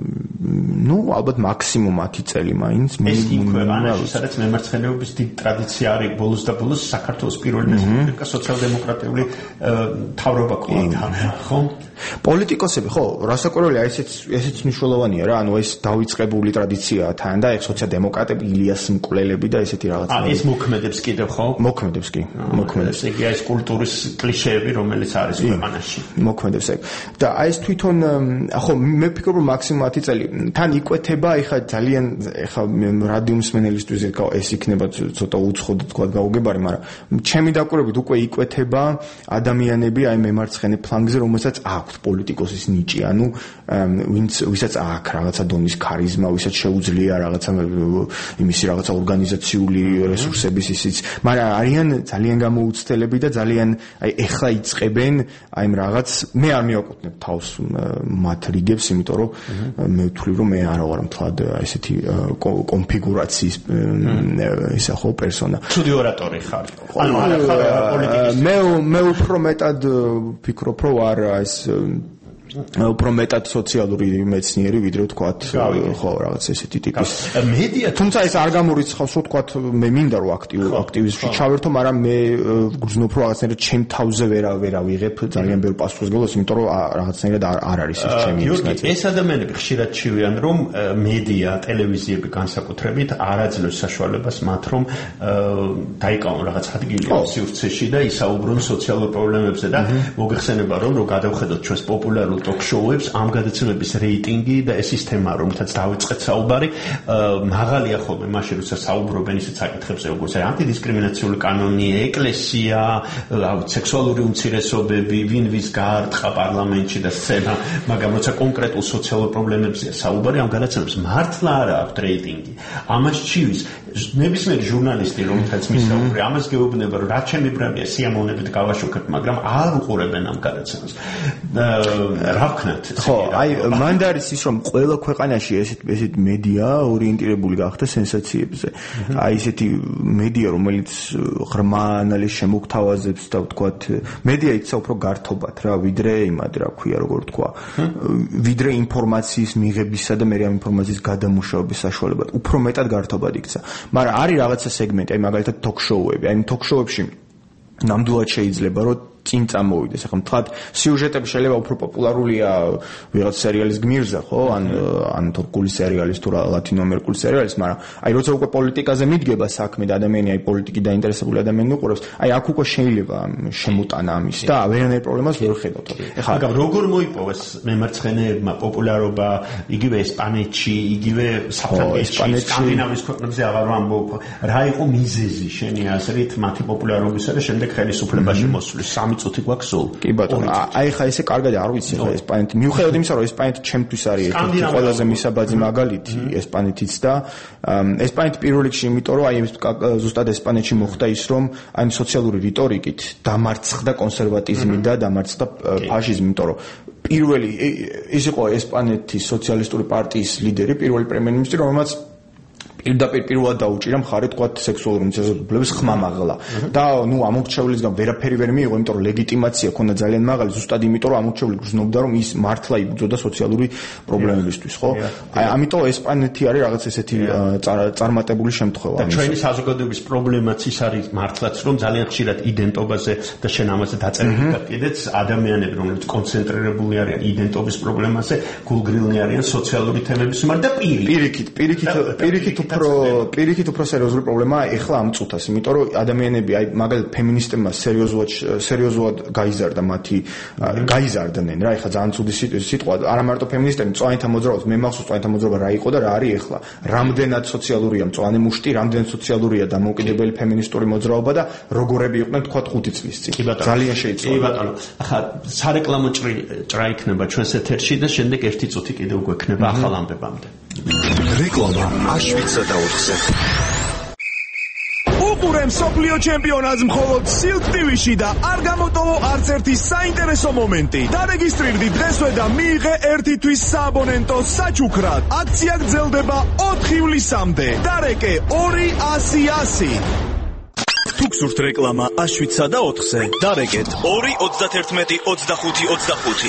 ალბათ მაქსიმუმ 10 წელი მაინც. ეს იმ ქვეყანაში, სადაც მემარცხენეობის დიდი ტრადიცია არის, ბოლოს და ბოლოს საქართველოს პირველი რესპუბლიკა სოციალ-დემოკრატიული თავრობა ყავდა, ხო? პოლიტიკოსები, ხო, რასაკვირველია, ესეც მნიშვნელოვანია რა, ანუ ეს დავიწყებული ტრადიციაა თან და ეს სოციალ-დემოკრატები, ილიას მკვლელები და ესეთი რაღაცა. ეს მოქმედებს კიდევ, ხო? მოქმედებს კი. მოქმედებს. იგი ეს კულტურის კლიშეები, რომელიც არის ქვეყანაში. მოქმედებს ეგ. და ეს თვითონ, ხო, მე ვფიქრობ, რომ მაქსიმუმ 10 წელი თან იკვეთება, ეხლა ძალიან რადიო მსმენელისთვის ეს იქნება ცოტა უცხოდ თქვა გაუგებარი, მაგრამ ჩემი დაკვირვებით უკვე იკვეთება ადამიანები აი მემარცხენე ფლანგზე, რომელსაც აქვს პოლიტიკოსის ნიჭი, ანუ ვისაც აქვს რაღაცა დონის ქარიზმა, ვისაც შეუძლია რაღაცა იმისი რაღაცა ორგანიზაციული რესურსების ისიც, მაგრამ არიან ძალიან გამოუცდელები და ძალიან აი ეხლა იწყებენ აი რაღაც მე არ მივაკუთვნებ თავს მათ რიგებს, იმიტომ რომ მე ვთვლი რომ მე არ ვარ მთლად ესეთი კონფიგურაციის ისა ხო პერსონა. ცუდი ორატორი ხარ. ანუ არ ხარ პოლიტიკის. მე უფრო მეტად ვფიქრობ რომ არ ეს უფრო მეტად სოციალური მეცნიერი ვიდრე ვთქვათ ხო რაღაც ესეთი ტიპის მედია თუმცა ეს არ გამორიცხავს რომ ვთქვათ მე მინდა რომ აქტივიზმში ჩავერთო მაგრამ მე გრძნობ რომ რაღაცნაირად ჩემ თავზე ვერ ავიღებ ძალიან ბევრ პასუხისმგებლობას იმიტომ რომ რაღაცნაირად არ არის ეს ჩემი ნაწილი ეს ადამიანები ხშირად ჩივიან რომ მედია ტელევიზიები განსაკუთრებით არ აძლევს საშუალებას მათ რომ დაიკავონ რაღაც ადგილი სივრცეში და ისაუბრონ სოციალურ პრობლემებზე და მოგეხსენება რომ გადავხედოთ ჩვენს პოპულარულ ტოქ-შოუებს ამ გადაცემების რეიტინგი და ეს ის თემა რომელთაც დავიწყეთ საუბარი მაღალია ხოლმე მაშინ როცა საუბრობენ ისეთ საკითხებზე როგორც ანტიდისკრიმინაციული კანონი ეკლესია სექსუალური უმცირესობები ვინ ვის გაარტყა პარლამენტში და სცენა მაგრამ როცა კონკრეტულ სოციალურ პრობლემებზე საუბარი ამ გადაცემებს მართლა არ აქვს რეიტინგი ამას ჩივის ნებისმიერი ჟურნალისტი რომელთაც მისაუბრე ამას გეუბნება რომ რაც შემიბრალია სიამოვნებით გავაშუქებ მაგრამ არ უყურებენ ამ გადაცემას რა ვქნათ ხო აი მანდ არის ის რომ ყველა ქვეყანაში ესეთ მედია ორიენტირებული გახდა სენსაციებზე აი ესეთი მედია რომელიც ღრმა ანალიზს შემოგთავაზებს და ვთქვათ მედია იქცა უფრო გართობად რა ვიდრე იმად რა ქვია როგორ ვთქვა ვიდრე ინფორმაციის მიღებისა და მე ამ ინფორმაციის გადამუშავების საშუალებად უფრო მეტად გართობად იქცა მაგრამ არის რაღაცა სეგმენტი აი მაგალითად ტოქ-შოუები აი ტოქ-შოუებში ნამდვილად შეიძლება რომ წინ წამოვიდეს. ახლა მთლად სიუჟეტები შეიძლება უფრო პოპულარულია ვიღაც სერიალის გმირზე, ხო? ან თურქული სერიალის თუ ლათინოამერიკული სერიალის, მაგრამ აი როცა უკვე პოლიტიკაზე მიდგება საქმე და ადამიანი აი პოლიტიკით დაინტერესებული ადამიანი უყურებს, აი აქ უკვე შეიძლება შემოტანა ამის და ვერანაირ პრობლემას ვერ ხედავთ. ახლა მაგრამ როგორ მოიპოვეს მემარცხენეებმა პოპულარობა იგივე ესპანეთში, იგივე საფრანგეთში, სკანდინავიის ქვეყნებზე აღარ ვამბობ, რა იყო მიზეზი შენი აზრით მათი პოპულარობისა და შემდეგ ხელისუფლებაში მოსვლის? წუთი გვაქვს სულ. კი ბატონო, აი ხა ესე კარგად არ ვიცი ხა ესპანეთი. მიუხედავად იმისა, რომ ესპანეთი ჩემთვის არის ერთ-ერთი ყველაზე მისაბაძი მაგალითი ესპანეთიც და ესპანეთი პირველ რიგში, იმიტომ რომ აი ზუსტად ესპანეთში მოხდა ის, რომ აი სოციალური რიტორიკით დამარცხდა კონსერვატიზმი და დამარცხდა ფაშიზმი, იმიტომ რომ პირველი ის იყო ესპანეთის სოციალისტური პარტიის ლიდერი, პირველი პრემიერ-მინისტრი, რომელმაც პირველად დაუჭირა მხარი თქვა სექსუალური უმცირესობების ხმამაღლა და ნუ ამორჩევლისგან ვერაფერი ვერ მიიღო, იმიტომ რომ ლეგიტიმაცია ქონდა ძალიან მაღალი, ზუსტად იმიტომ რომ ამორჩეული გრძნობდა რომ ის მართლა იბრძოდა სოციალური პრობლემებისთვის, ხო? აი ამიტომ ესპანეთი არის რაღაც ესეთი წარმატებული შემთხვევა. და ჩვენი საზოგადოების პრობლემაც ის არის მართლაც რომ ძალიან ხშირად იდენტობაზე და შენ ამაზე დაწერილი გაკიდეთ ადამიანები რომლებიც კონცენტრირებული არიან იდენტობის პრობლემაზე, გულგრილნი არიან სოციალური თემების მიმართ და პირიქით უფრო სერიოზული პრობლემაა ეხლა ამ წუთას, იმიტომ რომ ადამიანები აი მაგალითად ფემინისტებმა სერიოზულად გაიზარდნენ რა, ეხლა ძალიან ცუდი სიტყვა, არა მარტო ფემინისტები, მწვანეთა მოძრაობას, მე მახსოვს მწვანეთა მოძრაობა რა იყო და რა არის ეხლა. რამდენად სოციალურია მწვანე მუშტი, რამდენად სოციალურია დამოუკიდებელი ფემინისტური მოძრაობა და როგორები იყვნენ თქვა 5 წლის წინ. ძალიან შეიძლება. კი ბატონო. ახლა სარეკლამო ჭრა იქნება ჩვენს ეთერში და შემდეგ 1 წუთი კიდევ გვექნება ახალ ამბებამდე. რეკლამა აშვიცა და 4-ზე. უყურე მსოფლიო ჩემპიონატს მხოლოდ Silk TV-ში და არ გამოტოვო არც ერთი საინტერესო მომენტი. დარეგისტრირდი დღესვე და მიიღე ერთი თვის სააბონენტო საჩუქრად. აქცია გრძელდება 4 ივლისამდე. დარეკე 200-100. თუ გსურთ რეკლამა 7-სა და 4-ზე, დარეკეთ 2-31-25-25.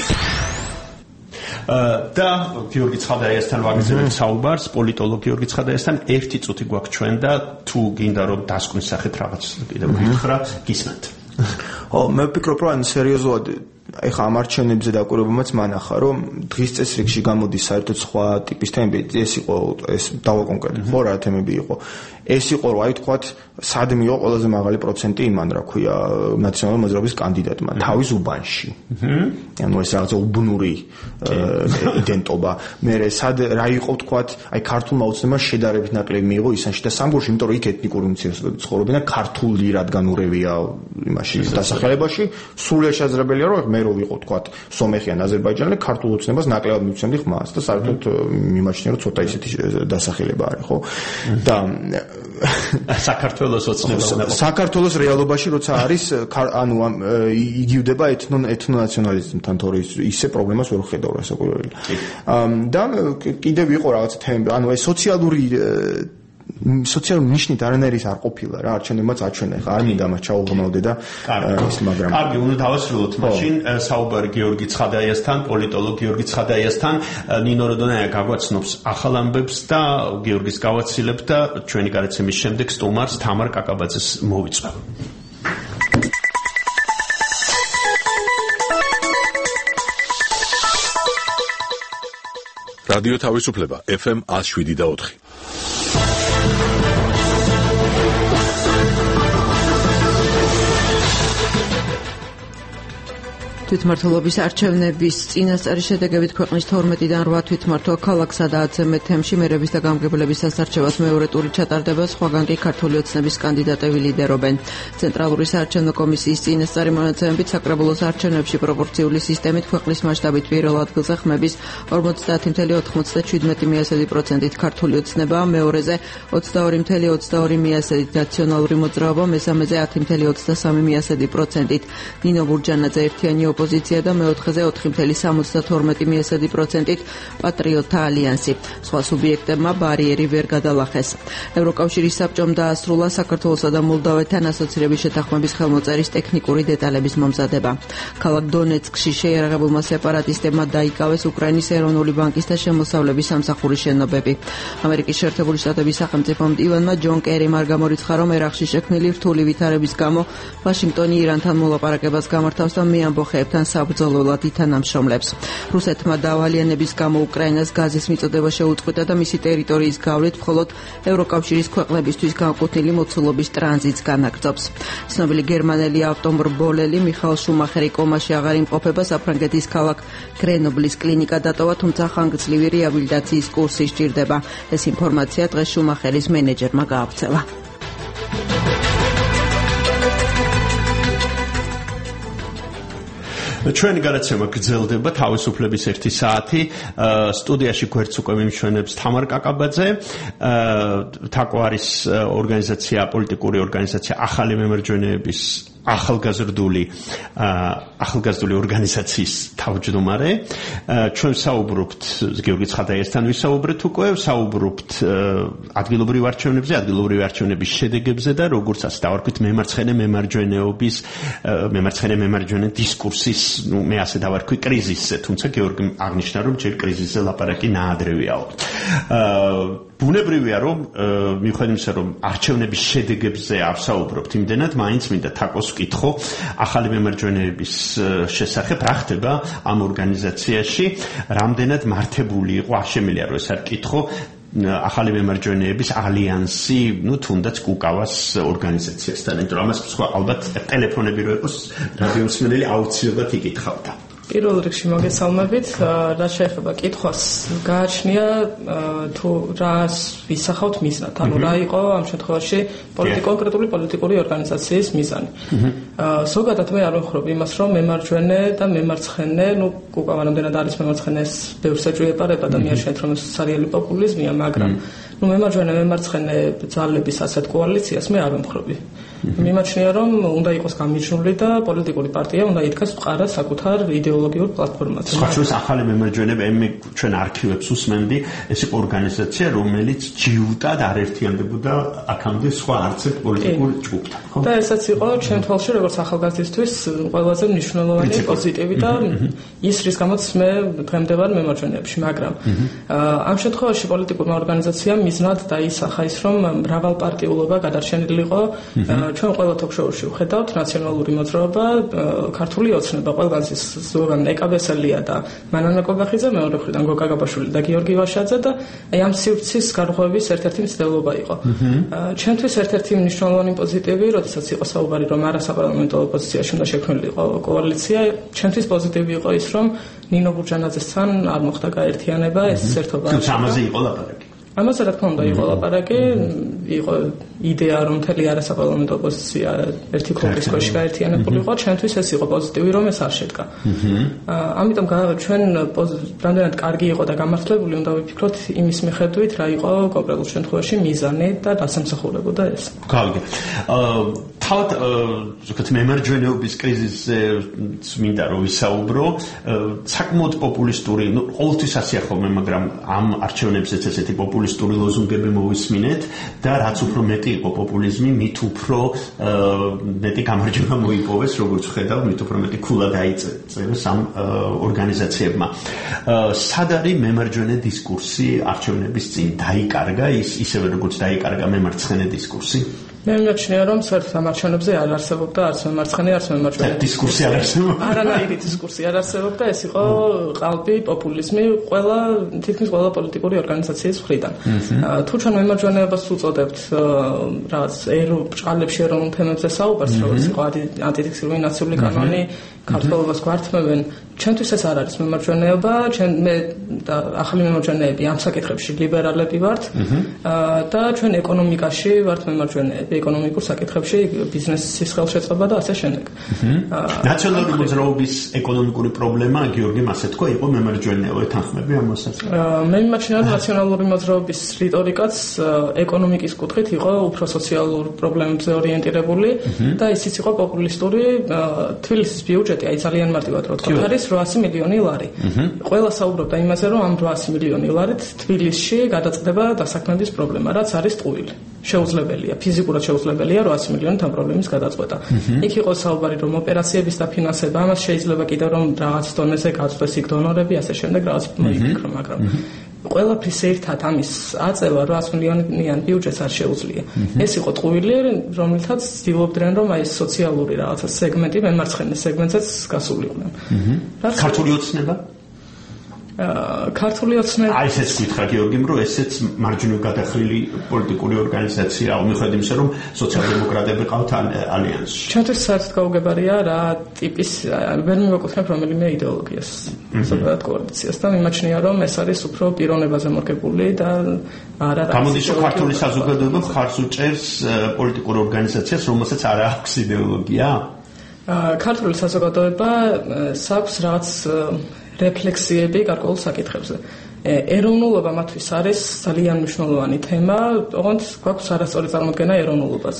და გიორგი ცხადაიასთან ვაგრძელებთ საუბარს, პოლიტოლოგ გიორგი ცხადაიასთან. ერთი წუთი გვაქვს ჩვენ და თუ გინდა რომ დასკვნის სახით რაღაც კიდევ ვიხრა, გისმენთ. მე ვფიქრობ, რომ სერიოზულად ეხა ამ არჩევნებზე დაკვირვებამაც მანახა, რომ დღის წესრიგში გამოდის საერთოდ სხვა ტიპის თემები. ეს იყო, ეს დავაკონკრეტებ, ხო, რა თემები იყო. ეს იყო, რომ აი თქვათ, სადმე იყო ყველაზე მაღალი პროცენტი იმან, რა ქვია, ნაციონალური მოძრაობის კანდიდატმა თავის უბანში. ანუ ეს რაღაცა უბნური იდენტობა. მე სად რა იყო თქვათ, აი ქართულმა ოცნებამ შედარებით ნაკლები მიიღო ისანში და სამგორში, იმიტომ რომ იქ ეთნიკური უმცირესობები ცხოვრობენ და ქართული რადგან ურევია იმაში დასახელებაში, სრულიად შესაძლებელია, რომ მე რო ვიყო თქვათ სომეხიან აზერბაიჯანელი ქართულ ოცნებას ნაკლებად მივცემდი ხმას და საერთოდ მიმაჩნია რომ ცოტა ისეთი დასახელება არის, ხო? და საქართველოს ოცნება საქართველოს რეალობაში როცა არის ანუ იგივდება ეთნონაციონალიზმთან, თორე ისე პრობლემას ვერ ხედავ რასაკვირველი. და კიდევ იყო რაღაც თემები, ანუ ეს სოციალური ნიშნით არანაირის არ ყოფილა რა, არჩევნებმაც აჩვენა, ხა არ მინდა მას ჩაუღრმავდე და ის მაგრამ კარგი, უნდა დავასრულოთ მაშინ საუბარი გიორგი ცხადაიასთან, პოლიტოლოგ გიორგი ცხადაიასთან. ნინო როდონაია გაგვაცნობს ახალ ამბებს და გიორგის გავაცილებთ და ჩვენი გარეთ ჩემის შემდეგ სტუმარს თამარ კაკაბაძეს მოვიწვევ. რადიო თავისუფლება FM 107.4. თვითმმართველობის არჩევნების წინასწარი შედეგებით ქვეყნის 12-დან 8 თვითმმართველ ქალაქსა და 11 თემში მერების და გამგებლების სასარჩევას მეორე ტური ჩატარდება, სხვაგან კი ქართული ოცნების კანდიდატები ლიდერობენ. ცენტრალური საარჩევნო კომისიის წინასწარი მონაცემებით საკრებულოს არჩევნებში პროპორციული სისტემით ქვეყნის მასშტაბით პირველ ადგილზე ხმების 50.97%-ით ქართული ოცნება, მეორეზე 22.22%-ით ნაციონალური მოძრაობა, მესამეზე 10.23%-ით ნინო ბურჯანაძე ერთიანი ოპოზიცია და მეოთხეზე 4.72%-ით პატრიოტთა ალიანსი. სხვა სუბიექტებმა ბარიერი ვერ გადალახეს. ევროკავშირის საბჭომ დაასრულა საქართველოსა და მოლდოვეთთან ასოცირების შეთანხმების ხელმოწერის ტექნიკური დეტალების მომზადება. ქალაქ დონეცკში შეიარაღებულმა სეპარატისტებმა დაიკავეს უკრაინის ეროვნული ბანკის და შემოსავლების სამსახურის შენობები. ამერიკის შეერთებული შტატების სახელმწიფო მდივანმა ჯონ კერიმ არ გამორიცხა, რომ ერაყში შექმნილი რთული ვითარების გამო ვაშინგტონი ირანთან მოლაპარაკებას გამართავს და მეამბოხეებთან საბრძოლველად ითანამშრომლებს. რუსეთმა დავალიანების გამო უკრაინას გაზის მიწოდება შეუწყვეტა და მისი ტერიტორიის გავლით მხოლოდ ევროკავშირის ქვეყნებისთვის განკუთვნილი მოცულობის ტრანზიტს განაგრძობს. ცნობილი გერმანელი ავტომობილელი მიხაელ შუმახერი კომაში აღარ იმყოფება, საფრანგეთის ქალაქ გრენობლის კლინიკა დატოვა, თუმცა ხანგრძლივი რეაბილიტაციის კურსი სჭირდება. ეს ინფორმაცია დღეს შუმახერის მენეჯერმა გაავრცელა. ჩვენი გადაცემა გრძელდება თავისუფლების 1 საათი. სტუდიაში გვერდს უკვე მიმშვენებს თამარ კაკაბაძე. თაკო არის ორგანიზაცია, პოლიტიკური ორგანიზაცია ახალი მემარჯვენეების ახალგაზრდული ორგანიზაციის თავმჯდომარე. ჩვენ საუბრობთ გიორგი ცხადაიასთან ვისაუბრეთ უკვე, საუბრობთ ადგილობრივ არჩევნებზე, ადგილობრივი არჩევნების შედეგებზე და როგორც ასე დავარქვით მემარჯვენე დისკურსის, მე ასე დავარქვი კრიზისზე, თუმცა გიორგი აღნიშნა, რომ ჯერ კრიზისზე ლაპარაკი ნაადრევიაო. ბუნებრივია, რომ მიუხედავად იმისა, რომ არჩევნების შედეგებზე არ საუბრობთ იმდენად, მაინც მინდა თაკოს ვკითხო ახალი მემარჯვენეების შესახებ, რა ხდება ამ ორგანიზაციაში, რამდენად მართებული იყო, შემიძლია რომ ეს არ კითხო, ახალი მემარჯვენეების ალიანსი, თუნდაც კუკავას ორგანიზაციასთან, იმიტომ რომ ამას სხვა ალბათ ტელეფონები რო იყოს, რადიოსმენელი აუცილებლად იკითხავდა. პირველ რიგში მოგესალმებით, რაც შეეხება კითხვას, გააჩნია თუ რას ვისახავთ მიზნად, ანუ რა იყო ამ შემთხვევაში კონკრეტული პოლიტიკური ორგანიზაციის მიზანი. ზოგადად მე არ ვხვდებ იმას, რომ მემარჯვენე და მემარცხენე, კუკავა რამდენად არის მემარცხენეს ბევრს ეჭვი ეპარება და მიაშენეთ, რომ ეს სერიალი პოპულიზმია, მაგრამ მემარჯვენე მემარცხენე ძალების ასეთ კოალიციას მე არ ვემხრობი. მიმაჩნია რომ უნდა იყოს გამიჯნული და პოლიტიკური პარტია უნდა იდგას მყარა საკუთარ იდეოლოგიურ პლატფორმაზე. სხვათა ახალი მემარჯვენე მე ჩვენ არქივებს უსმენდი, ეს იყო ორგანიზაცია, რომელიც ჯიუტად არ ერთიანდებოდა აქამდე სხვა არც ერთ პოლიტიკურ ჯგუფთან, ხო? და ესაც იყო ჩემ თვალში როგორც ახალგაზრდისთვის ყველაზე მნიშვნელოვანი პოზიტივი და ის რის გამოც მე დღემდე ვარ მემარჯვენეებში, მაგრამ ამ შემთხვევაში პოლიტიკურმა ორგანიზაციამ მიზნად დაისახა ის რომ მრავალპარტიულობა გადარჩენილიყო. ჩვენ ყველა თოქ-შოუში ვხედავთ ნაციონალური მოძრაობა, ქართული ოცნება, ყველგან ის ზოგან ეკაბესელია და მანანა კობახიძე, მეორე მხრიდან გოგა გაბაშვილი და გიორგი ვაშაძე და აი ამ სივრცის გარღვევის ერთ-ერთი მცდელობა იყო. ჩემთვის ერთ-ერთი მნიშვნელოვანი პოზიტივი, როდესაც იყო საუბარი რომ არასაპარლამენტო ოპოზიციაში უნდა შექმნილიყო კოალიცია, ჩემთვის პოზიტივი იყო ის რომ ნინო ბურჯანაძესთან არ მოხდა გაერთიანება, ეს ერთობა. თუმცა ამაზე იყო ლაპარაკი. ამაზე რა თქმა უნდა იყო ლაპარაკი, იყო იდეა რომ მთელი არასაპარლამენტო ოპოზიცია ერთი ქოქის ქვეშ გაერთიანებულიყო, ჩვენთვის ეს იყო პოზიტივი რომ ეს არ შედგა. ამიტომ ჩვენ რამდენად კარგი იყო და გამართლებული უნდა ვიფიქროთ იმის მიხედვით რა იყო კონკრეტულ შემთხვევაში მიზანი და დასამსახურებოდა ეს. კარგი. თავად ზოგადად მემარჯვენეობის კრიზისზე მინდა რომ ვისაუბრო, საკმაოდ პოპულისტური, ყოველთვის ასეა ხოლმე, მაგრამ ამ არჩევნებზეც ესეთი პოპულისტური ლოზუნგები მოვისმინეთ და რაც უფრო მეტი იყო პოპულიზმი, მით უფრო მეტი გამარჯვება მოიპოვეს, როგორც ხედავ, მით უფრო მეტი ქულა დაიწერეს ამ ორგანიზაციებმა. სად არის მემარჯვენე დისკურსი არჩევნების წინ დაიკარგა ისევე როგორც დაიკარგა მემარცხენე დისკურსი? მე მგონია რომ საერთოდ ამ არჩევნებზე არ არსებობდა არც მემარცხენე არც მემარჯვენე დისკურსი არ არსებობდა. არანაირი დისკურსი არ არსებობდა, ეს იყო ყალბი პოპულიზმი თითქმის ყველა პოლიტიკური ორგანიზაციის მხრიდან. თუ ჩვენ მემარჯვენეობას უწოდებთ რაღაც ბრჭყალებში ეროვნულ თემებზე საუბარს, როგორც იყო ანტიდისკრიმინაციული კანონი, ქართველობას გვართმევენ, ჩვენთვის ეს არ არის მემარჯვენეობა, მე და ახალი მემარჯვენეები ამ საკითხებში ლიბერალები ვართ და ჩვენ ეკონომიკაში ვართ მემარჯვენეები, ეკონომიკურ საკითხებში ბიზნესის ხელშეწყობა და ასე შემდეგ. ნაციონალური მოძრაობის ეკონომიკური პრობლემა, გიორგი მასე თქვა, იყო მემარჯვენეობა, ეთანხმები ამასაც? მე მიმაჩნია რომ ნაციონალური მოძრაობის რიტორიკაც ეკონომიკის კუთხით იყო უფრო სოციალურ პრობლემებზე ორიენტირებული და ისიც იყო პოპულისტური. თბილისის ბიუჯეტი აი ძალიან მარტივად რო ვთქვათ არის 800 მილიონი ლარი. ყველა საუბრობდა იმაზე, რომ ამ 800 მილიონი ლარით თბილისში გადაწყდება დასაქმების პრობლემა, რაც არის ტყუილი. შეუძლებელია, ფიზიკურად შეუძლებელია 800 მილიონით ამ პრობლემის გადაწყვეტა. იქ იყო საუბარი, რომ ოპერაციების დაფინანსება, ამას შეიძლება კიდევ რომ რაღაც დონეზე გაწყვეს იქ დონორები, ასე შემდეგ რაღაც მოიფიქრო, მაგრამ ყველაფრის ერთად ამის აწევა 800 მილიონიან ბიუჯეტს არ შეუძლია. ეს იყო ტყუილი, რომელთაც ცდილობდნენ, რომ აი ეს სოციალური რაღაცა სეგმენტი მემარცხენე სეგმენტზეც გასულიყვნენ. ქართული ოცნება? ქართული ოცნება. აი ესეც გითხრა გიორგიმ, რომ ესეც მარჯვნივ გადახრილი პოლიტიკური ორგანიზაციაა, მიუხედავად იმისა, რომ სოციალ-დემოკრატები ყავთ ალიანსში. ჩვენთვის საერთოდ გაუგებარია რა ტიპის ვერ მივაკუთვნებ რომელიმე იდეოლოგიას, ზოგადად კოალიციას და მიმაჩნია, რომ ეს არის უფრო პიროვნებაზე მორგებული და არა რა. გამოდის რომ ქართული საზოგადოება მხარს უჭერს პოლიტიკურ ორგანიზაციას, რომელსაც არ აქვს იდეოლოგია? ქართული საზოგადოება აქვს რაღაც რეფლექსიები გარკვეულ საკითხებზე. ეროვნულობა მათთვის არის ძალიან მნიშვნელოვანი თემა, ოღონდ გვაქვს არასწორი წარმოდგენა ეროვნულობაზე.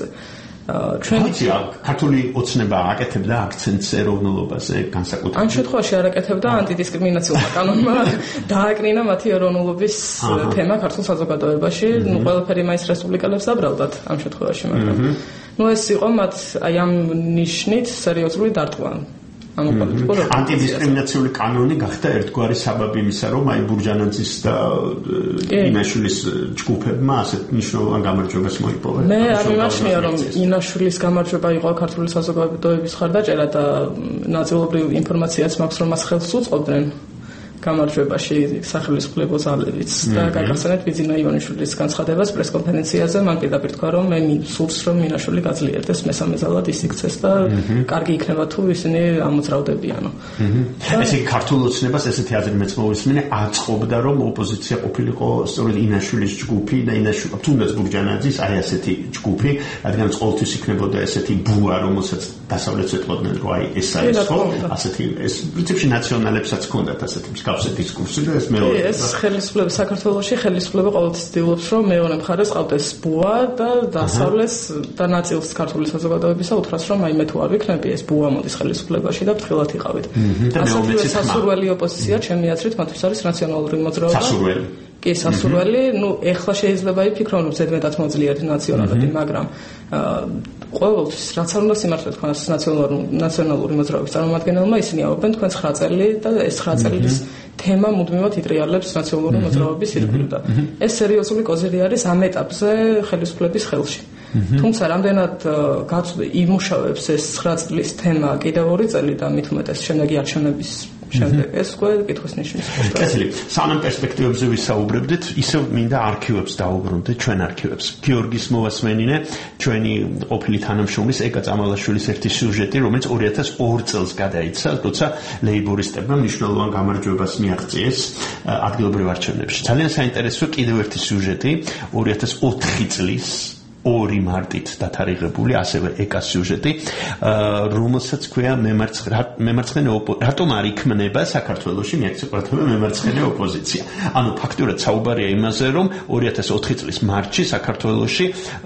ქართული ოცნება აკეთებდა აქცენტს ეროვნულობაზე განსაკუთრებით. ამ შემთხვევაში არ აკეთებდა ანტიდისკრიმინაციულმა კანონმა დააკრინა მათი ეროვნულობის თემა ქართულ საზოგადოებაში. ყველაფერი მაინც რესპუბლიკელებს დაბრალდათ ამ შემთხვევაში, მაგრამ ეს იყო მათ აი ამ ნიშნით სერიოზული დარტყმა. ანტიდისკრიმინაციული კანონი გახდა ერთგვარი საბაბი იმისა, რომ აი ბურჯანაძის და ინაშვილის ჯგუფებმა ასეთ მნიშვნელოვან გამარჯვებას მოიპოვეს. მე არ მიმაჩნია, რომ ინაშვილის გამარჯვება იყო ქართული საზოგადოების ხარდაჭერა და ნაწილობრივ ინფორმაციაც მაქვს, რომ მას ხელს უწყობდნენ გამარჯვებაში სახელმწიფო ძალებიც და გაგახსენეთ ბიძინა ივანიშვილის განცხადებას პრესკონფერენციაზე, მან პირდაპირ თქვა, რომ მე სურს რომ მინაშვილი გაძლიერდეს მესამე ძალად ის იქცეს და კარგი იქნება თუ ისინი ამოძრავდებიანო. ესე იგი ქართულ ოცნებას ესეთი აზრი მეც მოვისმინე, აწყობდა რომ ოპოზიცია ყოფილიყო სწორედ ინაშვილის ჯგუფი და ინაშვილი თუნდაც ბურჯანაძის აი ასეთი ჯგუფი, რადგან ყოველთვის იქნებოდა ესეთი ბუა, რომელსაც დასავლეთს ეტყოდნენ, რომ აი ეს არის ხო, ასეთი ეს პრინციპში ნაციონალებსაც ჰქონდათ ასეთი მსგავსი დისკურსი და ეს მეორე. ეს ხელისუფლება საქართველოში ხელისუფლება ყოველთვის ცდილობს, რომ მეორე მხარეს ყავდეს ბუა და დასავლეს და ნაწილს ქართული საზოგადოებისა უთხრას, რომ აი მე თუ არ ვიქნები ეს ბუა მოდის ხელისუფლებაში და ფრთხილად იყავით. ასევე სასურველი ოპოზიცია ჩემი აზრით მათთვის არის ნაციონალური მოძრაობა. სასურველი. კი, სასურველი, ეხლა შეიძლება იფიქრონ, რომ ზედმეტად მოძლიათ ნაციონალები, მაგრამ ყოველთვის რაც არ უნდა სიმართლე თქვას ნაციონალური მოძრაობის წარმომადგენელმა, ისინი აუღებენ თქვენს 9 წელი და ეს 9 წელის თემა მუდმივად იტრიალებს ნაციონალური მოძრაობის ირგვლივ და ეს სერიოზული კოზირი არის ამ ეტაპზე ხელისუფლების ხელში. თუმცა რამდენად იმუშავებს ეს 9 წლის თემა კიდევ 2 წელი და მით უმეტეს შემდეგი არჩევნების შემდეგ ეს უკვე კითხვის ნიშნის. კეთილი. სანამ პერსპექტივებზე ვისაუბრებდით, ისევ მინდა არქივებს დაუბრუნდეთ, ჩვენ არქივებს. გიორგის მოვასმენინე, ჩვენი ყოფილი თანამშრომლის ეკა წამალაშვილის ერთი სიუჟეტი, რომელიც 2002 წელს გადაიცა, როცა ლეიბორისტებმა მნიშვნელოვან გამარჯვებას მიაღწიეს ადგილობრივ არჩევნებში. ძალიან საინტერესოა კიდევ ერთი სიუჟეტი 2004 წლის 2 მარტით დათარიღებული ასევე ეკა სიუჟეტი, რომელსაც ქვია მემარცხენე რატომ არ იქმნება საქართველოში მეექსპერტები მემარცხენე ოპოზიცია. ანუ ფაქტურად საუბარია იმაზე, რომ 2004 წლის მარტში საქართველოში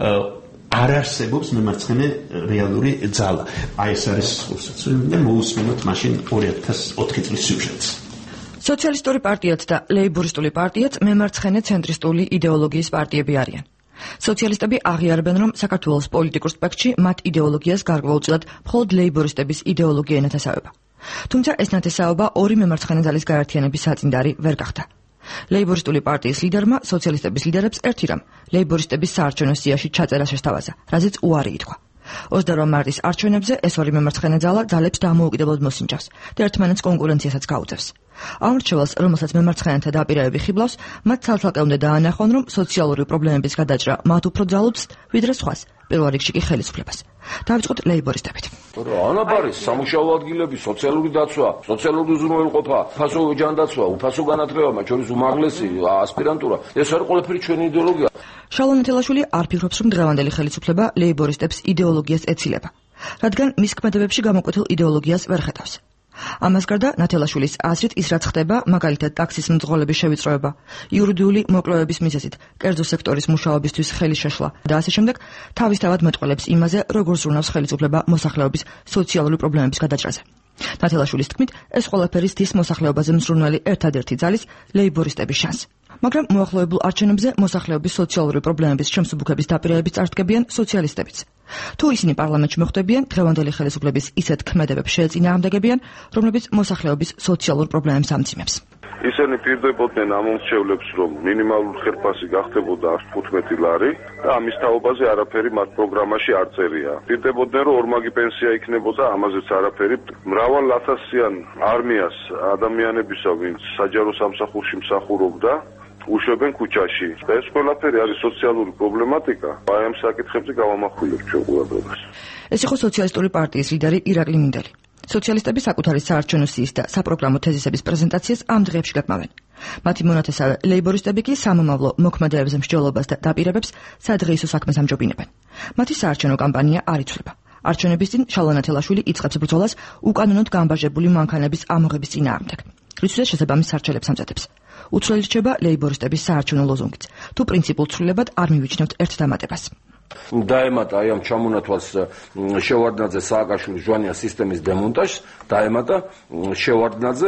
არ არსებობს მემარცხენე რეალური ძალა. აი ეს არის ხურსაცმელი და მოусმინოთ მაშინ 2004 წლის სიუჟეტს. სოციალისტური პარტიაც და ლეიბორისტული პარტიაც მემარცხენე ცენტრისტული იდეოლოგიის პარტიები არიან. სოციალისტები აღიარებენ, რომ საქართველოს პოლიტიკურ სპექტრში მათ იდეოლოგიას გარკვეულწილად მხოლოდ ლეიბორისტების იდეოლოგია ენათესავება. თუმცა ეს ნათესაობა ორი მემარცხენე ძალის გაერთიანების საწინდარი ვერ გახდა. ლეიბორისტული პარტიის ლიდერმა სოციალისტების ლიდერებს ერთი რამ ლეიბორისტების საარჩევნო სიაში ჩაწერა შესთავაზა, რაზეც უარი ითქვა. 28 მარტის არჩევნებზე ეს ორი მემარცხენე ძალა ძალებს დამოუკიდებლად მოსინჯავს და ერთმანეთს კონკურენციასაც გაუწევს. ამ რჩევას, რომელსაც მემარცხენეთა დაპირებები ხიბლავს, მათ ცალ-ცალკე უნდა დაანახონ, რომ სოციალური პრობლემების გადაჭრა მათ უფრო ძალუძს, ვიდრე სხვას, პირველ რიგში კი ხელისუფლებას. დავიწყოთ ლეიბორისტებით. ანაბარი, სამუშაო ადგილები, სოციალური დაცვა, სოციალური უზრუნველყოფა, უფასო ჯანდაცვა, უფასო განათლება, მათ შორის უმაღლესი ასპირანტურა, ეს არის ყველაფერი ჩვენი იდეოლოგია. შალვა ნათელაშვილი არ ფიქრობს, რომ დღევანდელი ხელისუფლება ლეიბორისტებს იდეოლოგიას ეცილება, რადგან მის ქმედებებში გამოკვეთილ იდეოლოგიას ვერ ხედავს. ამას გარდა ნათელაშვილის აზრით ის რაც ხდება, მაგალითად ტაქსის მძღოლების შევიწროება, იურიდიული მოკვლევების მიზეზით, კერძო სექტორის მუშაობისთვის ხელის შეშლა და ასე შემდეგ, თავისთავად მეტყველებს იმაზე, როგორ ზრუნავს ხელისუფლება მოსახლეობის სოციალური პრობლემების გადაჭრაზე. ნათელაშვილის თქმით, ეს ყველაფერი სდის მოსახლეობაზე მზრუნველი ერთადერთი ძალის ლეიბორისტების შანსი. მაგრამ მოახლოებულ არჩევნებზე მოსახლეობის სოციალური პრობლემების შემსუბუქების დაპირებებით წარდგებიან სოციალისტებიც. თუ ისინი პარლამენტში მოხვდებიან, დღევანდელი ხელისუფლების ისეთ ქმედებებს შეეწინააღმდეგებიან, რომლებიც მოსახლეობის სოციალურ პრობლემებს ამძიმებს. ისინი პირდებოდნენ ამ მომრჩევლებს, რომ მინიმალური ხერხფასი გახდებოდა 15 ლარი და ამის თაობაზე არაფერი მათ პროგრამაში არ წერია. პირდებოდნენ, რომ ორმაგი პენსია იქნებოდა, ამაზეც არაფერი. მრავალ ათასიან არმიას ადამიანებისა, ვინც საჯარო სამსახურში მსახურობდა, უშვებენ ქუჩაში. და ეს ყველაფერი არის სოციალური პრობლემატიკა. აი ამ საკითხებზე გავამახვილებ ჩვენ ყურადღებას. ეს იყო სოციალისტური პარტიის ლიდერი ირაკლი მინდელი. სოციალისტები საკუთარი საარჩევნო სიის და საპროგრამო თეზისების პრეზენტაციას ამ დღეებში გაკმავენ. მათი მონათესავე ლეიბორისტები კი სამომავლო მოქმედებებზე მსჯელობას და დაპირებებს სადღეისო საქმეს ამჯობინებენ. მათი საარჩევნო კამპანია არ იცვლება. არჩევნების წინ შალვა ნათელაშვილი იწყებს ბრძოლას უკანონოდ გამბაჟებული მანქანების ამოღების წინააღმდეგ. რითაც შესაბამის სარჩელებს ამზადებს. უცვლელი რჩება ლეიბორისტების საარჩევნო ლოზუნგიც. თუ პრინციპულ ცვლილებად არ მივიჩნევთ ერთ დამატებას. დაემატა აი ამ ჩამონათვალს შევარდნაძე სააკაშვილის ჟვანია სისტემის დემონტაჟს, დაემატა შევარდნაძე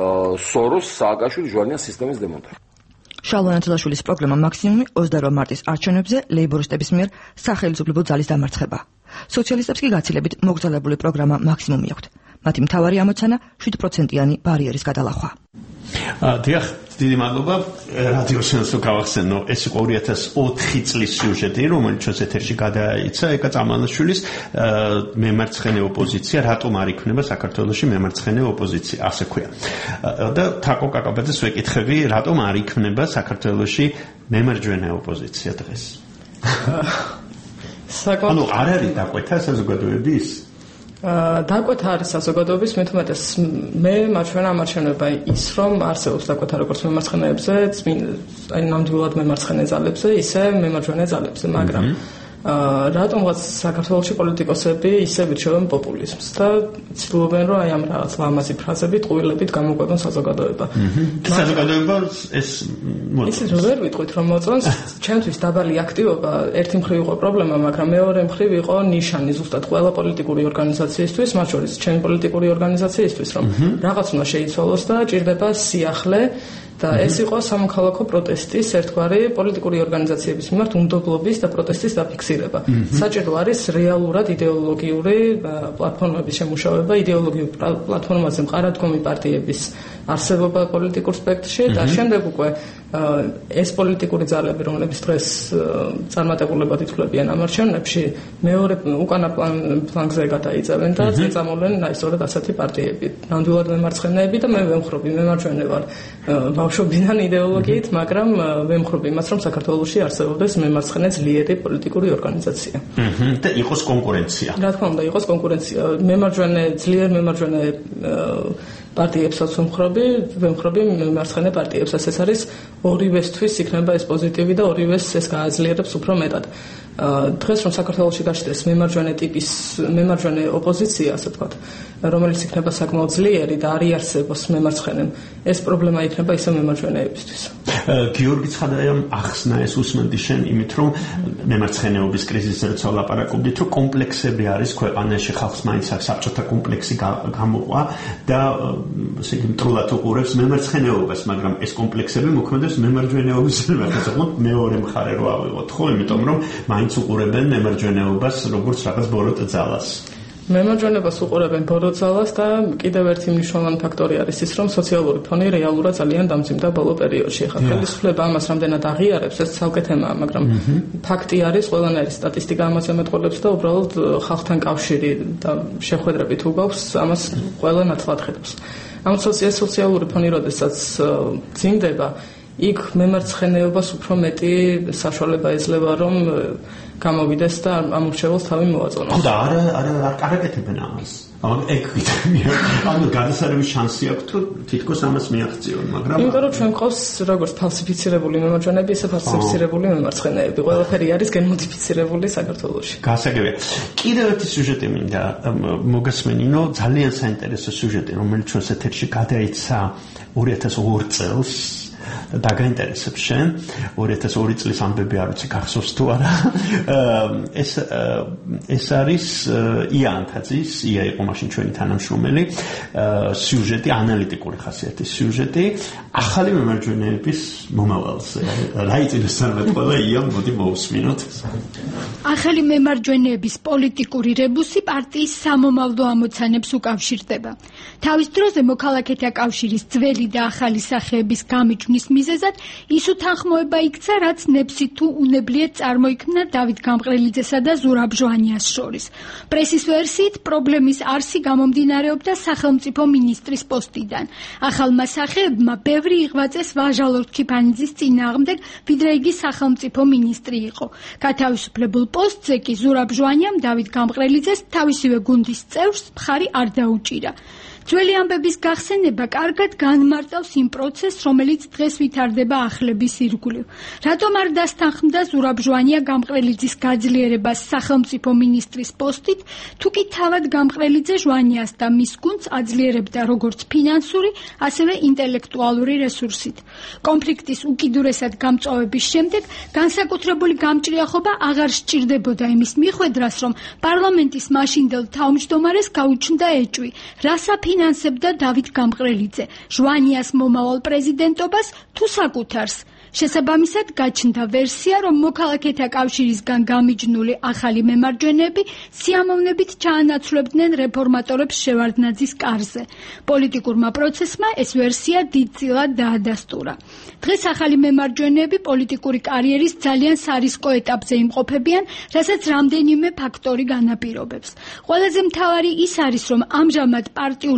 სოროს სააკაშვილის ჟვანია სისტემის დემონტაჟს. შალვა ნათელაშვილის პროგრამა მაქსიმუმი 28 მარტის არჩევნებზე ლეიბორისტების მიერ სახელმწიფო ძალის დამარცხება. სოციალისტებს კი გაცილებით მოგზაურებული პროგრამა მაქსიმუმი აქვთ. მათი მთავარი ამოცანა 7%-იანი ბარიერის გადალახვა. დიახ, დიდი მადლობა. რადიოსენს გავახსენო, ეს იყო 2004 წლის სიუჟეტი, რომელიც ჩვენს ეთერში გადაიცა ეკა წამალაშვილის მემარცხენე ოპოზიცია, რატომ არ იქნება საქართველოში მემარცხენე ოპოზიცია, ასე ქვია. და თაკო კაკაბაძეს ვეკითხები, რატომ არ იქნება საქართველოში მემარჯვენე ოპოზიცია დღეს? ანუ არ არის დაკვეთა საზოგადოების? დაკვეთა არის საზოგადოების, მე თუმეტეს მე მარჩვენა ის, რომ არსებობს დაკვეთა როგორც მემარცხენეებზე, აი ნამდვილად მემარცხენე ძალებზე, ისე მემარჯვენე ძალებზე, მაგრამ რატომღაც საქართველოში პოლიტიკოსები ისევ ირჩევენ პოპულიზმს და ცდილობენ რომ აი ამ რაღაც ლამაზი ფრაზებით, ყვილებით გამოყვებონ საზოგადოება. საზოგადოება ეს ისე ვერ ვიტყვით რომ მოწონს, ჩემთვის დაბალი აქტივობა ერთი მხრივ იყო პრობლემა, მაგრამ მეორე მხრივ იყო ნიშანი ზუსტად ყველა პოლიტიკური ორგანიზაციისთვის, მათ შორის ჩემი პოლიტიკური ორგანიზაციისთვის, რომ რაღაც უნდა შეიცვალოს და ჭირდება სიახლე და ეს იყო სამოქალაქო პროტესტის ერთგვარი პოლიტიკური ორგანიზაციების მიმართ უნდობლობის და პროტესტის დაფიქსირება. საჭირო არის რეალურად იდეოლოგიური პლატფორმების შემუშავება, იდეოლოგიურ პლატფორმაზე მყარადგომი პარტიების არსებობა პოლიტიკურ სპექტრში და შემდეგ უკვე ეს პოლიტიკური ძალები, რომლებიც დღეს წარმატებულებად ითვლებიან ამ არჩევნებში, მეორე უკანა ფლანგზე გადაიწევენ და წამოვლენ ისწორედ ასეთი პარტიები, ნამდვილად მემარცხენეები და მე ვემხრობი, მემარჯვენე ვარ ბავშვობიდან იდეოლოგიით, მაგრამ ვემხრობი იმას, რომ საქართველოში არსებობდეს მემარცხენე ძლიერი პოლიტიკური ორგანიზაცია. და იყოს კონკურენცია. რა თქმა უნდა, იყოს კონკურენცია. მემარჯვენე, ძლიერ მემარჯვენე პარტიებსაც ვემხრობი მემარცხენე პარტიებსაც. ეს არის ორივესთვის იქნება ეს პოზიტივი და ორივეს ეს გააძლიერებს უფრო მეტად. დღეს რომ საქართველოში გაჩნდეს მემარჯვენე ოპოზიცია, ასე ვთქვათ, რომელიც იქნება საკმაოდ ძლიერი და არ იარსებოს მემარცხენემ, ეს პრობლემა იქნება ისე მემარჯვენეებისთვის. გიორგი ცხადაიამ ახსნა ეს უსმენდი შენ იმით, რომ მემარცხენეობის კრიზისზე როცა ვლაპარაკობდით, რომ კომპლექსები არის ქვეყანაში, ხალხს მაინც აქვს საბჭოთა კომპლექსი გამოყვა და ესე იგი მტრულად უყურებს მემარცხენეობას, მაგრამ ეს კომპლექსები მოქმედებს მემარჯვენეობის მიმართ, მეორე მხარე რო ავიღოთ, ხო, იმიტომ რომ მაინც უყურებენ მემარჯვენეობას როგორც რაღაც ბოროტ ძალას. მემარჯვენეობას უყურებენ ბოროტ ძალას და კიდევ ერთი მნიშვნელოვანი ფაქტორი არის ის, რომ სოციალური ფონი რეალურად ძალიან დამძიმდა ბოლო პერიოდში. ხა ხელისუფლება ამას რამდენად აღიარებს, ეს ცალკე თემაა, მაგრამ ფაქტი არის, ყველანაირი სტატისტიკა ამაზე მეტყოლებს და უბრალოდ ხალხთან კავშირი და შეხვედრები თუ გვაქვს, ამას ყველა ნათლად ხედავს. ამ სოციალური ფონი, როდესაც ძიმდება, იქ მემარცხენეობას უფრო მეტი საშუალება ეძლევა, რომ გამოვიდეს და ამ ურჩეველს თავი მოაწონოს. ხო და არ აკეთებენ ამას. ეგ ანუ გადასარევის შანსი აქვს თუ თითქოს ამას მიაღწიონ, მაგრამ იმიტომ რომ ჩვენ ყავს როგორც ფალსიფიცირებული მემარჯვენეები, ისე ფალსიფიცირებული მემარცხენეები. ყველაფერი არის გენმოდიფიცირებული საქართველოში. გასაგებია. კიდევ ერთი სიუჟეტი მინდა მოგესმენინო, ძალიან საინტერესო სიუჟეტი, რომელიც ჩვენს ეთერში გადაიცა 2002 წელს. დაგაინტერესებს შენ 2002 წლის ამბები არ ვიცი გახსოვს თუ არა ეს არის ია ანთაძის ია იყო მაშინ ჩვენი თანამშრომელი სიუჟეტი ანალიტიკური ხასიათის სიუჟეტი ახალი მემარჯვენეების მომავალზე რა იწინოს წარმატება ია მოდი მოусმინოთ ახალი მემარჯვენეების პოლიტიკური რებუსი პარტიის სამომავლო ამოცანებს უკავშირდება თავის დროზე მოქალაქეთა კავშირის ძველი და ახალი სახეების გამიჯვნის მიზეზად ის უთანხმოება იქცა, რაც ნებსი თუ უნებლიეთ წარმოიქმნა დავით გამყრელიძესა და ზურაბ ჟვანიას შორის. პრესის ვერსიით პრობლემის არსი გამომდინარეობდა სახელმწიფო მინისტრის პოსტიდან. ახალმა სახეებმა ბევრი იღვაწეს ვაჟა ლორთქიფანიძის წინააღმდეგ, ვიდრე იგი სახელმწიფო მინისტრი იყო. გათავისუფლებულ პოსტზე კი ზურაბ ჟვანიამ დავით გამყრელიძეს თავისივე გუნდის წევრს მხარი არ დაუჭირა. ძველი ამბების გახსენება კარგად განმარტავს იმ პროცესს, რომელიც დღეს ვითარდება ახლების ირგვლივ. რატომ არ დასთანხმდა ზურაბ ჟვანია გამყრელიძის გაძლიერებას სახელმწიფო მინისტრის პოსტით, თუ კი თავად გამყრელიძე ჟვანიას და მის გუნდს აძლიერებდა როგორც ფინანსური, ასევე ინტელექტუალური რესურსით. კონფლიქტის უკიდურესად გამწვავების შემდეგ განსაკუთრებული გამჭრიახობა აღარ სჭირდებოდა იმის მიხვედრას, რომ პარლამენტის მაშინდელ თავმჯდომარეს გაუჩნდა ეჭვი, ფინანსებდა დავით გამყრელიძე, ჟვანიას მომავალ პრეზიდენტობას თუ საკუთარს. შესაბამისად გაჩნდა ვერსია, რომ მოქალაქეთა კავშირისგან გამიჯნული ახალი მემარჯვენეები სიამოვნებით ჩაანაცვლებდნენ რეფორმატორებს შევარდნაძის კარზე. პოლიტიკურმა პროცესმა ეს ვერსია დიდწილად დაადასტურა. დღეს ახალი მემარჯვენეები პოლიტიკური კარიერის ძალიან სარისკო ეტაპზე იმყოფებიან, რასაც რამდენიმე ფაქტორი განაპირობებს. ყველაზე მთავარი ის არის, რომ ამჟამად პარტიული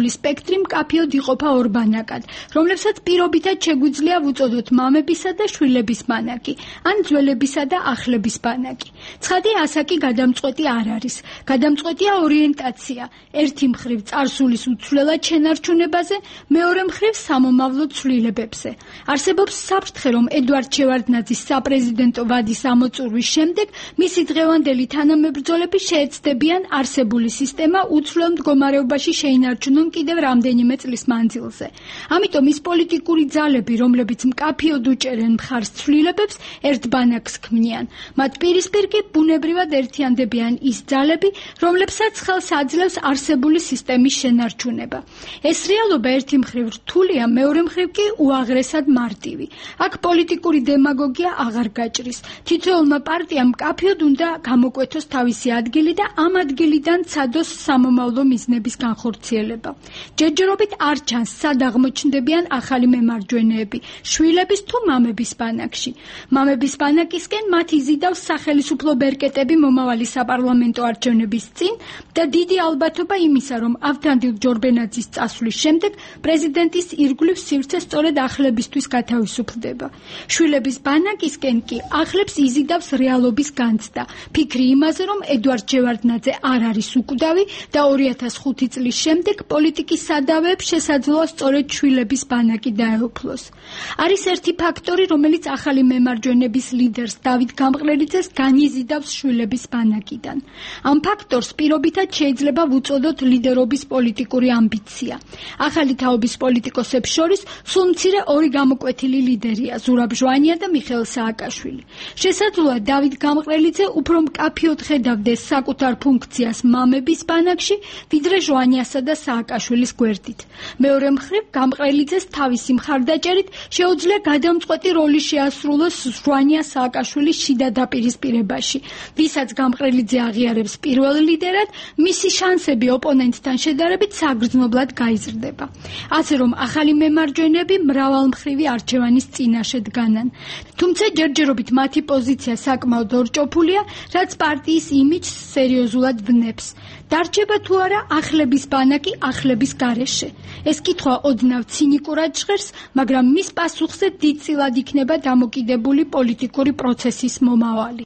პოლიტიკური სპექტრი მკაფიოდ იყოფა ორ ბანაკად, რომლებსაც პირობითად შეგვიძლია ვუწოდოთ მამებისა და შვილების ბანაკი, ან ძველებისა და ახლების ბანაკი. ცხადია, ასაკი გადამწყვეტი არ არის. გადამწყვეტია ორიენტაცია. ერთი მხრივ წარსულის უცვლელად შენარჩუნებაზე, მეორე მხრივ სამომავლო ცვლილებებზე. არსებობს საფრთხე, რომ ედვარდ შევარდნაძის საპრეზიდენტო ვადის ამოწურვის შემდეგ მისი დღევანდელი თანამებრძოლები შეეცდებიან არსებული სისტემა უცვლელ მდგომარეობაში შეინარჩუნონ კიდევ რამდენიმე წლის მანძილზე. ამიტომ ის პოლიტიკური ძალები, რომლებიც მკაფიოდ უჭერენ მხარს ცვლილებებს, ერთ ბანაკს ქმნიან. მათ პირისპირ კი ბუნებრივად ერთიანდებიან ის ძალები, რომლებსაც ხელს აძლევს არსებული სისტემის შენარჩუნება. ეს რეალობა ერთი მხრივ რთულია, მეორე მხრივ კი უაღრესად მარტივი. აქ პოლიტიკური დემაგოგია აღარ გაჭრის. თითოეულმა პარტიამ მკაფიოდ უნდა გამოკვეთოს თავისი ადგილი და ამ ადგილიდან ცადოს სამომავლო მიზნების განხორციელება. ჯერჯერობით არ ჩანს, სად აღმოჩნდებიან ახალი მემარჯვენეები, შვილების თუ მამების ბანაკში. მამების ბანაკისკენ მათ იზიდავს სახელისუფლო ბერკეტები მომავალი საპარლამენტო არჩევნების წინ და დიდი ალბათობა იმისა, რომ ავთანდილ ჯორბენაძის წასვლის შემდეგ პრეზიდენტის ირგვლივ სივრცე სწორედ ახლებისთვის გათავისუფლდება. შვილების ბანაკისკენ კი ახლებს იზიდავს რეალობის განცდა, ფიქრი იმაზე, რომ ედვარდ შევარდნაძე არ არის უკვდავი და 2005 წლის შემდეგ პოლიტიკის სადავეებს შესაძლოა სწორედ შვილების ბანაკი დაეუფლოს. არის ერთი ფაქტორი, რომელიც ახალი მემარჯვენეების ლიდერს დავით გამყრელიძეს განიზიდავს შვილების ბანაკიდან. ამ ფაქტორს პირობითად შეიძლება ვუწოდოთ ლიდერობის პოლიტიკური ამბიცია. ახალი თაობის პოლიტიკოსებს შორის სულ მცირე ორი გამოკვეთილი ლიდერია, ზურაბ ჟვანია და მიხეილ სააკაშვილი. შესაძლოა დავით გამყრელიძე უფრო მკაფიოდ ხედავდეს საკუთარ ფუნქციას მამების ბანაკში, ვიდრე ჟვანიასა და სააკაშვილის გვერდით. მეორე მხრივ, გამყრელიძეს თავისი მხარდაჭერით შეუძლია გადამწყვეტი როლი შეასრულოს ჟვანია სააკაშვილის შიდა დაპირისპირებაში, ვისაც გამყრელიძე აღიარებს პირველ ლიდერად, მისი შანსები ოპონენტთან შედარებით საგრძნობლად გაიზრდება. ასე რომ ახალი მემარჯვენეები მრავალმხრივი არჩევანის წინაშე დგანან. თუმცა ჯერჯერობით მათი პოზიცია საკმაოდ ორჭოფულია, რაც პარტიის იმიჯს სერიოზულად ვნებს. დარჩება თუ არა ახლების ბანაკი ახლების გარეშე. ეს კითხვა ოდნავ ცინიკურად ჟღერს, მაგრამ მის პასუხზე დიდწილად იქნება დამოკიდებული პოლიტიკური პროცესის მომავალი.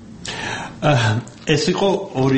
ეს იყო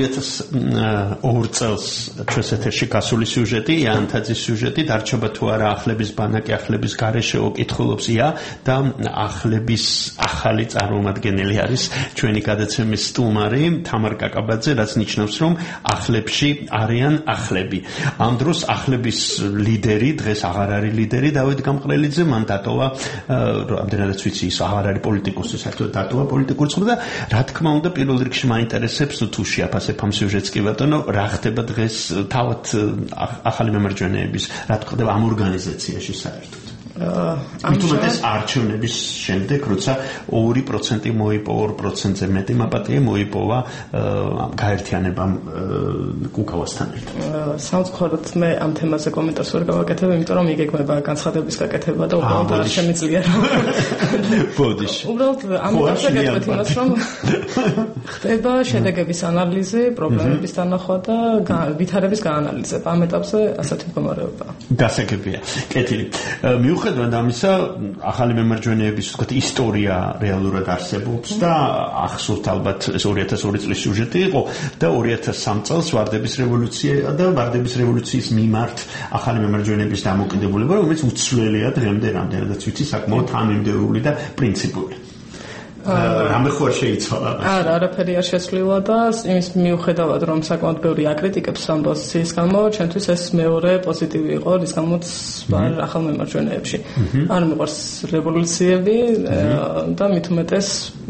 2002 წელს ჩვენს ეთერში გასული სიუჟეტი, იანთაძის სიუჟეტი, დარჩება თუ არა ახლების ბანაკი ახლების გარეშე უკითხულობს ია და ახლების ახალი წარმომადგენელი არის ჩვენი გადაცემის სტუმარი თამარ კაკაბაძე, რაც ნიშნავს, რომ ახლებში არიან ახლები. ამ დროს ახლების ლიდერი, დღეს აღარ არის ლიდერი დავით გამყრელიძე, მან დატოვა, რამდენადაც ვიცი, ის აღარ არის პოლიტიკოსი, საერთოდ დატოვა პოლიტიკური ცხოვრება და რა თქმა უნდა პირველ რიგში მაინტერესებს თუ შეაფასებ ამ სიუჟეტს კი ბატონო, რა ხდება დღეს თავად ახალი მემარჯვენეების, რა ხდება ამ ორგანიზაციაში საერთოდ. ამიტომაც არჩევნების შემდეგ, როცა 2% მოიპოვა, 2%-ზე მეტი მაპატია მოიპოვა გაერთიანებამ კუკავასთან ერთად. სამწუხაროდ მე ამ თემაზე კომენტარს ვერ გავაკეთებ, იმიტომ რომ იგეგმება განცხადების გაკეთება და უბრალოდ არ შემიძლია რომ ბოდიში. უბრალოდ ამ ეტაპზე გეტყვით იმას, რომ ხდება შედეგების ანალიზი, პრობლემების დანახვა და ვითარების გაანალიზება. ამ ეტაპზე ასეთი მდგომარეობაა. გასაგებია. კეთილი. მიუხედავად ამისა, ახალი მემარჯვენეების ვთქვათ ისტორია რეალურად არსებობს და ახსოვთ ალბათ ეს 2002 წლის სიუჟეტი იყო და 2003 წელს ვარდების რევოლუცია და ვარდების რევოლუციის მიმართ ახალი მემარჯვენეების დამოკიდებულება, რომელიც უცვლელია დღემდე, რამდენადაც ვიცი, საკმაოდ თანამიმდევრული და პრინციპული. რამე ხო შეიცვალა? არა, არაფერი არ შეცვლილა და იმის მიუხედავად, რომ საკმაოდ ბევრი აკრიტიკებს ამ პოზიციის გამო, ჩვენთვის ეს მეორე პოზიტივი იყო, რის გამოც ვარ ახალ მემარჯვენეებში. არ მიყვარს რევოლუციები და მით უმეტეს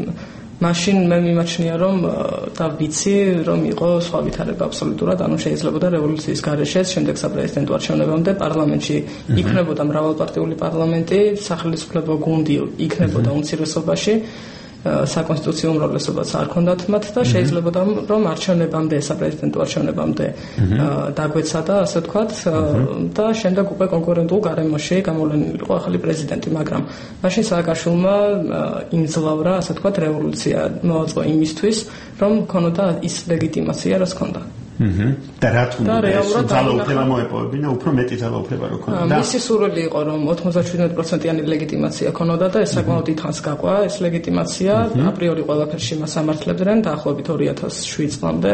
მაშინ მე მიმაჩნია, რომ და ვიცი, რომ იყო სხვა ვითარება აბსოლუტურად, ანუ შეიძლებოდა რევოლუციის გარეშე, შემდეგ საპრეზიდენტო არჩევნებამდე პარლამენტში იქნებოდა მრავალპარტიული პარლამენტი, სახელმწიფო გუნდი იქნებოდა უმცირესობაში. საკონსტიტუციო უმრავლესობაც არ ქონდათ მათ და შეიძლება რომ არჩევნებამდე, საპრეზიდენტო არჩევნებამდე დაგვეცადა, ასე ვთქვათ, და შემდეგ უკვე კონკურენტულ გარემოში გამოვლენილი იყო ახალი პრეზიდენტი, მაგრამ მაშინ სააკაშვილმა იმძლავრა, ასე ვთქვათ, რევოლუცია მოაწყო იმისთვის, რომ ქონოდა ის ლეგიტიმაცია, რაც ქონდა. და რა თქმა უნდა ძალაუფლება მოეპოვებინა, უფრო მეტი ძალაუფლება რო ქონდა. მისი სურვილი იყო რომ 97%-იანი ლეგიტიმაცია ქონოდა და ეს საკმაოდ დიდხანს გაყვა ეს ლეგიტიმაცია, აპრიორი ყველაფერში მას ამართლებდნენ დაახლოებით 2007 წლამდე.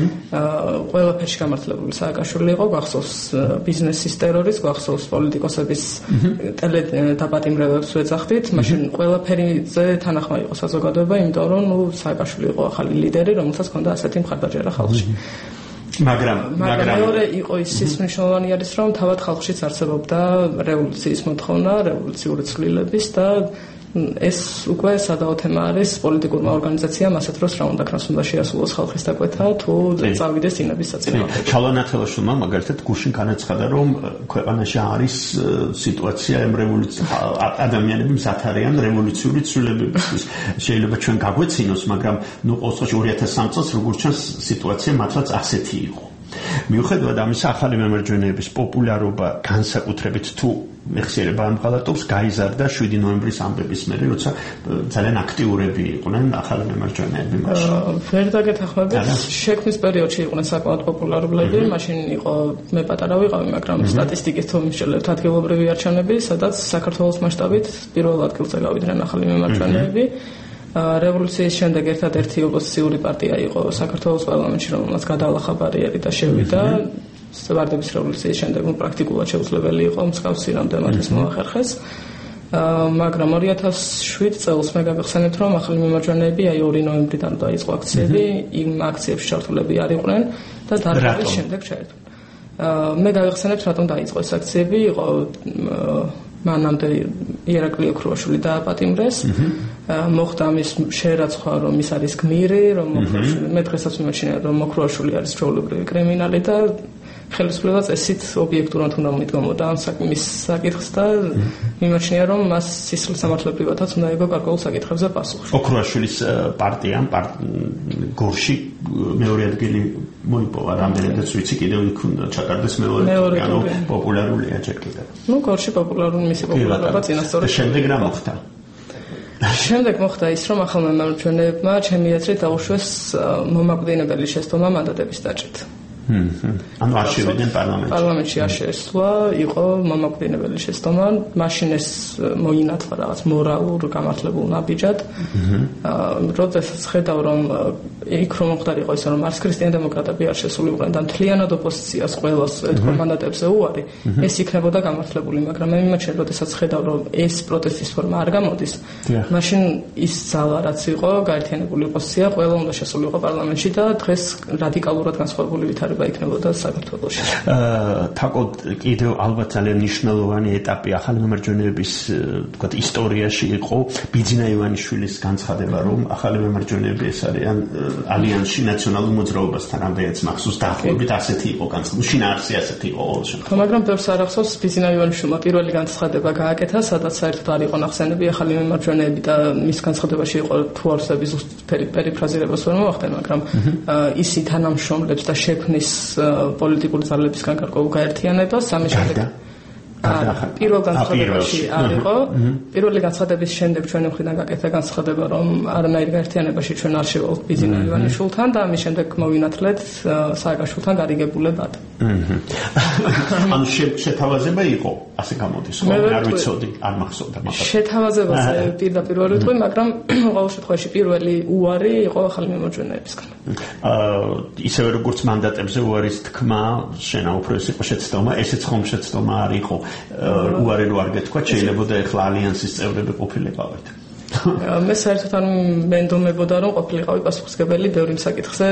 ყველაფერში გამართლებული სააკაშვილი იყო, გახსოვს ბიზნესის ტერორის, გახსოვს პოლიტიკოსების დაპატიმრებებს ვეძახდით, მაშინ ყველაფერიზე თანახმა იყო საზოგადოება, იმიტომ რომ სააკაშვილი იყო ახალი ლიდერი, რომელსაც ჰქონდა ასეთი მხარდაჭერა ხალხში. მაგრამ მეორე იყო ის მნიშვნელოვანი არის რომ თავად ხალხშიც არსებობდა რევოლუციის მოთხოვნა, რევოლუციური ცვლილების და ეს უკვე სადაო თემა არის პოლიტიკურმა ორგანიზაციამ ასეთ დროს რა უნდა ქნას უნდა შეასრულოს ხალხის დაკვეთა თუ წავიდეს წინების საწინააღმდეგო. ჩალვანათელაშვილმა მაგალითად გუშინ განაცხადა რომ ქვეყანაში არის სიტუაცია ამ ადამიანები მზად არიან რევოლუციური ცვლილებებისთვის. შეიძლება ჩვენ გაგვეცინოს, მაგრამ ნუ ყოველთვის 2003 წელს როგორც ჩანს სიტუაცია მართლაც ასეთი იყო. მიუხედავად ამისა, ახალი მემარჯვენეების პოპულარობა განსაკუთრებით თუ მეხსიერება ამ ღალატობს გაიზარდა 7 ნოემბრის ამბების მერე, როცა ძალიან აქტიურები იყვნენ ახალი მემარჯვენეები მაშინ. ვერ დაგეთანხმებით, შექმნის პერიოდში იყვნენ საკმაოდ პოპულარულები, მაშინ იყო მე პატარა ვიყავი, მაგრამ სტატისტიკის თუ მიშველებთ ადგილობრივი არჩევნები, სადაც საქართველოს მასშტაბით პირველ ადგილზე გავიდნენ ახალი მემარჯვენეები. რევოლუციის შემდეგ ერთადერთი ოპოზიციური პარტია იყო საქართველოს პარლამენტში, რომელმაც გადაალახა ბარიერი და შევიდა. ვარდების რევოლუციის შემდეგ პრაქტიკულად შეუძლებელი იყო მსგავსი რამდენადაც მოახერხეს. მაგრამ 2007 წელს მე გაგახსენებთ, რომ ახალი მემარჯვენეები 2 ნოემბრიდან დაიწყო აქციები, იმ აქციებში ჩართულები არ იყვნენ და დარღვევის შემდეგ ჩაერთვნენ. მე გაგახსენებთ, რატომ დაიწყო ეს აქციები, იყო მანამდე ირაკლი ოქრუაშვილი დააპატიმრეს. მოხდა ამის შერაცხვა, რომ ის არის გმირი, რომ მე დღესაც მიმაჩნია, რომ ოქრუაშვილი არის ჩვეულებრივი კრიმინალი და ხელისუფლებას ესით ობიექტურად უნდა მიდგომოდა ამ საკმის საკითხს და მიმაჩნია, რომ მას სისხლის სამართლებრივადაც უნდა იგო გარკვეულ საკითხებზე პასუხი. ოქრუაშვილის პარტიამ გორში მეორე ადგილი მოიპოვა, რამდენადაც ვიცი, კიდევ იქ უნდა ჩატარდეს მეორე, ანუ პოპულარულია ჯერ კიდევ. ნუ გორში პოპულარული მისი პოპულარობა წინასწორად. შემდეგ რა მოხდა? შემდეგ მოხდა ის, რომ ახალ მემარჯვენეებმა ჩემი აზრით დაუშვეს მომაკვდინებელი შესტომა მანდატების დაჭრით. ანუ არ შევიდნენ პარლამენტში არ შეესვა, იყო მომაკვდინებელი შესტომა, მაშინ ეს მოინათლა რაღაც მორალურ გამართლებულ ნაბიჯად. როდესაც ხედავ, რომ იქ რომ მომხდარიყო ისე, რომ არც ქრისტიან დემოკრატები არ შესულიყვნენ და მთლიანად ოპოზიციას ყველას ეთქვა მანდატებზე უარი, ეს იქნებოდა გამართლებული, მაგრამ მე მიმაჩნია, როდესაც ხედავ, რომ ეს პროტესტის ფორმა არ გამოდის, მაშინ ის ძალა რაც იყო, გაერთიანებული ოპოზიცია, ყველა უნდა შესულიყო პარლამენტში და დღეს რადიკალურად განსხვავებული ვითარება იქნებოდა საქართველოში. თაკო კიდევ ალბათ ძალიან მნიშვნელოვანი ეტაპი ახალი მემარჯვენეების თქვათ ისტორიაში იყო ბიძინა ივანიშვილის განცხადება, რომ ახალი მემარჯვენეები ეს არიან ალიანსში ნაციონალურ მოძრაობასთან, რამდენიც მახსოვს დაახლოებით ასეთი იყო განცხადება. შინაარსი ასეთი იყო ყოველ შემთხვევაში. მაგრამ ბევრს არ ახსოვს ბიძინა ივანიშვილმა პირველი განცხადება გააკეთა, სადაც საერთოდ არ იყო ნახსენები ახალი მემარჯვენეები და მის განცხადებაში იყო თუ არსების პერიფრაზირებას ვერ მოახდენ, მაგრამ ისი თანამშრომლებს და შექმნის პოლიტიკური ძალებისგან გარკვეულ გაერთიანებას სამი შემდეგ პირველ განცხადებაში არ იყო. პირველი განცხადების შემდეგ ჩვენი მხრიდან გაკეთა განცხადება, რომ არანაირ გაერთიანებაში ჩვენ არ შევალთ ბიძინა ივანიშვილთან და ამის შემდეგ მოვინათლეთ სააკაშვილთან გარიგებულებად. ანუ შეთავაზება იყო, ასე გამოდის, ხო? არ ვიცოდი, არ მახსოვდა მაგას. შეთავაზებაზე პირდაპირ ვერ ვიტყვი, მაგრამ ყოველ შემთხვევაში პირველი უარი იყო ახალი მემარჯვენეებისგან. ისევე როგორც მანდატებზე უარის თქმა, შენა უფრო ეს იყო შეცდომა, ესეც ხომ შეცდომა არ იყო. უარი რო არ გეთქვა, შეიძლება და ეხლა ალიანსის წევრები ყოფილიყავით. მე საერთოდ არ მენდომებოდა, რომ ყოფილიყავი პასუხისმგებელი ბევრი საკითხზე,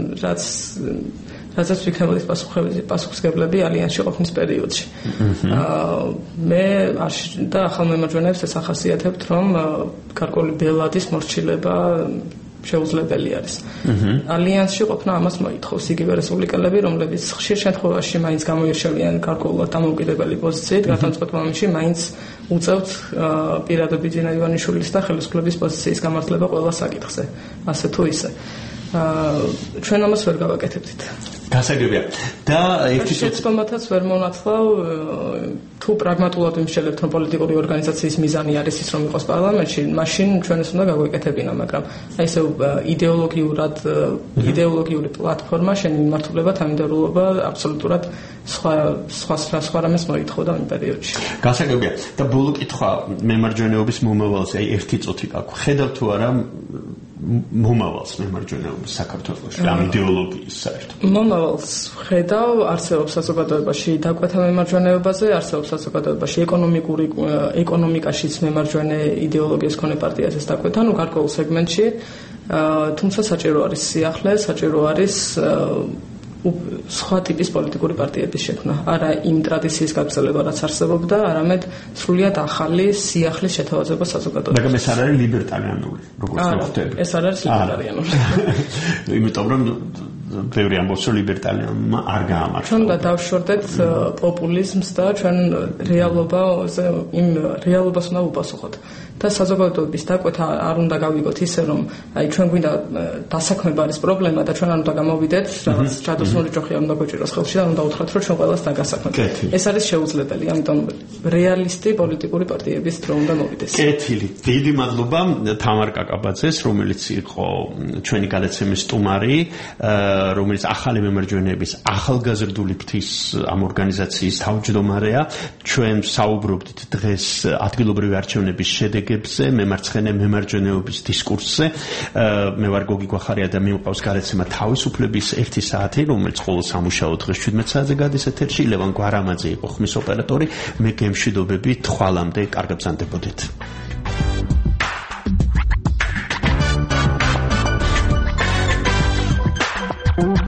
რაზეც ვიქნებოდი პასუხისმგებლები ალიანსში ყოფნის პერიოდში. მე და ახალ მემარჯვენეებს ეს ახასიათებთ, რომ გარკვეული ბელადის მორჩილება შეუძლებელი არის. ალიანსში ყოფნა ამას მოითხოვს იგივე რესპუბლიკელები, რომლებიც ხშირ შემთხვევაში მაინც გამოირჩევიან გარკვეულად დამოუკიდებელი პოზიციით, გადამწყვეტ მომენტში მაინც უწევთ პირადად ბიძინა ივანიშვილის და ხელისუფლების პოზიციის გამართლება ყველა საკითხზე. ასე თუ ისე. ჩვენ ამას ვერ გავაკეთებდით. გასაგებია. და ერთი შეცდომათაც ვერ მონათლავ თუ პრაგმატულად ვიმსჯელებთ, რომ პოლიტიკური ორგანიზაციის მიზანი არის ის, რომ იყოს პარლამენტში, მაშინ ჩვენ ეს უნდა გაგვეკეთებინა, მაგრამ აი ესე იდეოლოგიური პლატფორმა შენ მიმართულება თანმიმდევრულობა აბსოლუტურად სხვა რამეს მოითხოვდა იმ პერიოდში. გასაგებია და ბოლო კითხვა მემარჯვენეობის მომავალზე, აი ერთი წუთი გაქვს. ხედავ თუ არა მომავალს მემარჯვენეობის საქართველოში, ამ იდეოლოგიის საერთოდ. მომავალს ხედავ, არსებობს საზოგადოებაში დაკვეთა მემარჯვენეობაზე, არსებობს საზოგადოებაში ეკონომიკაშიც მემარჯვენე იდეოლოგიის მქონე პარტიაზეც დაკვეთა, ნუ გარკვეულ სეგმენტში, თუმცა საჭირო არის სიახლე, საჭირო არის სხვა ტიპის პოლიტიკური პარტიების შექმნა. არა იმ ტრადიციის გაგრძელება, რაც არსებობდა, არამედ სრულიად ახალი სიახლის შეთავაზება საზოგადოებაში. მაგრამ ეს არ არის ლიბერტარიანული, როგორც ვხვდები. ეს არ არის ლიბერტარიანული. იმიტომ რომ ბევრი ამბობს, რომ ლიბერტარიანმა არ გაამართლა. ჩვენ დავშორდეთ პოპულიზმს და ჩვენ იმ რეალობას უნდა უპასუხოთ. და საზოგადოების დაკვეთა არ უნდა გავიგოთ ისე, რომ აი ჩვენ გვინდა დასაქმება არის პრობლემა და ჩვენ არ უნდა გამოვიდეთ, რაღაც ჯადოსნური ჯოხი არ უნდა გვეჭიროს ხელში და უნდა უთხრათ, რომ ჩვენ ყველას დაგასაქმებთ. ეს არის შეუძლებელი, ამიტომ რეალისტი პოლიტიკური პარტიების დრო უნდა მოვიდეს. კეთილი. დიდი მადლობა თამარ კაკაბაძეს, რომელიც იყო ჩვენი გადაცემის სტუმარი, რომელიც ახალი მემარჯვენეების ახალგაზრდული ფრთის ამ ორგანიზაციის თავმჯდომარეა. ჩვენ საუბრობდით დღეს ადგილობრივი არჩევნების შედეგებზე, მემარცხენე მემარჯვენეობის დისკურსზე. მე ვარ გოგი გვახარია და მიმყავს გადაცემა თავისუფლების 1 საათი, რომელიც ყოველ სამუშაო დღეს 17 საათზე გადის ეთერში. ლევან გვარამაძე იყო ხმის ოპერატორი. მე გემშვიდობები, თვალამდე კარგად ბრძანდებოდეთ.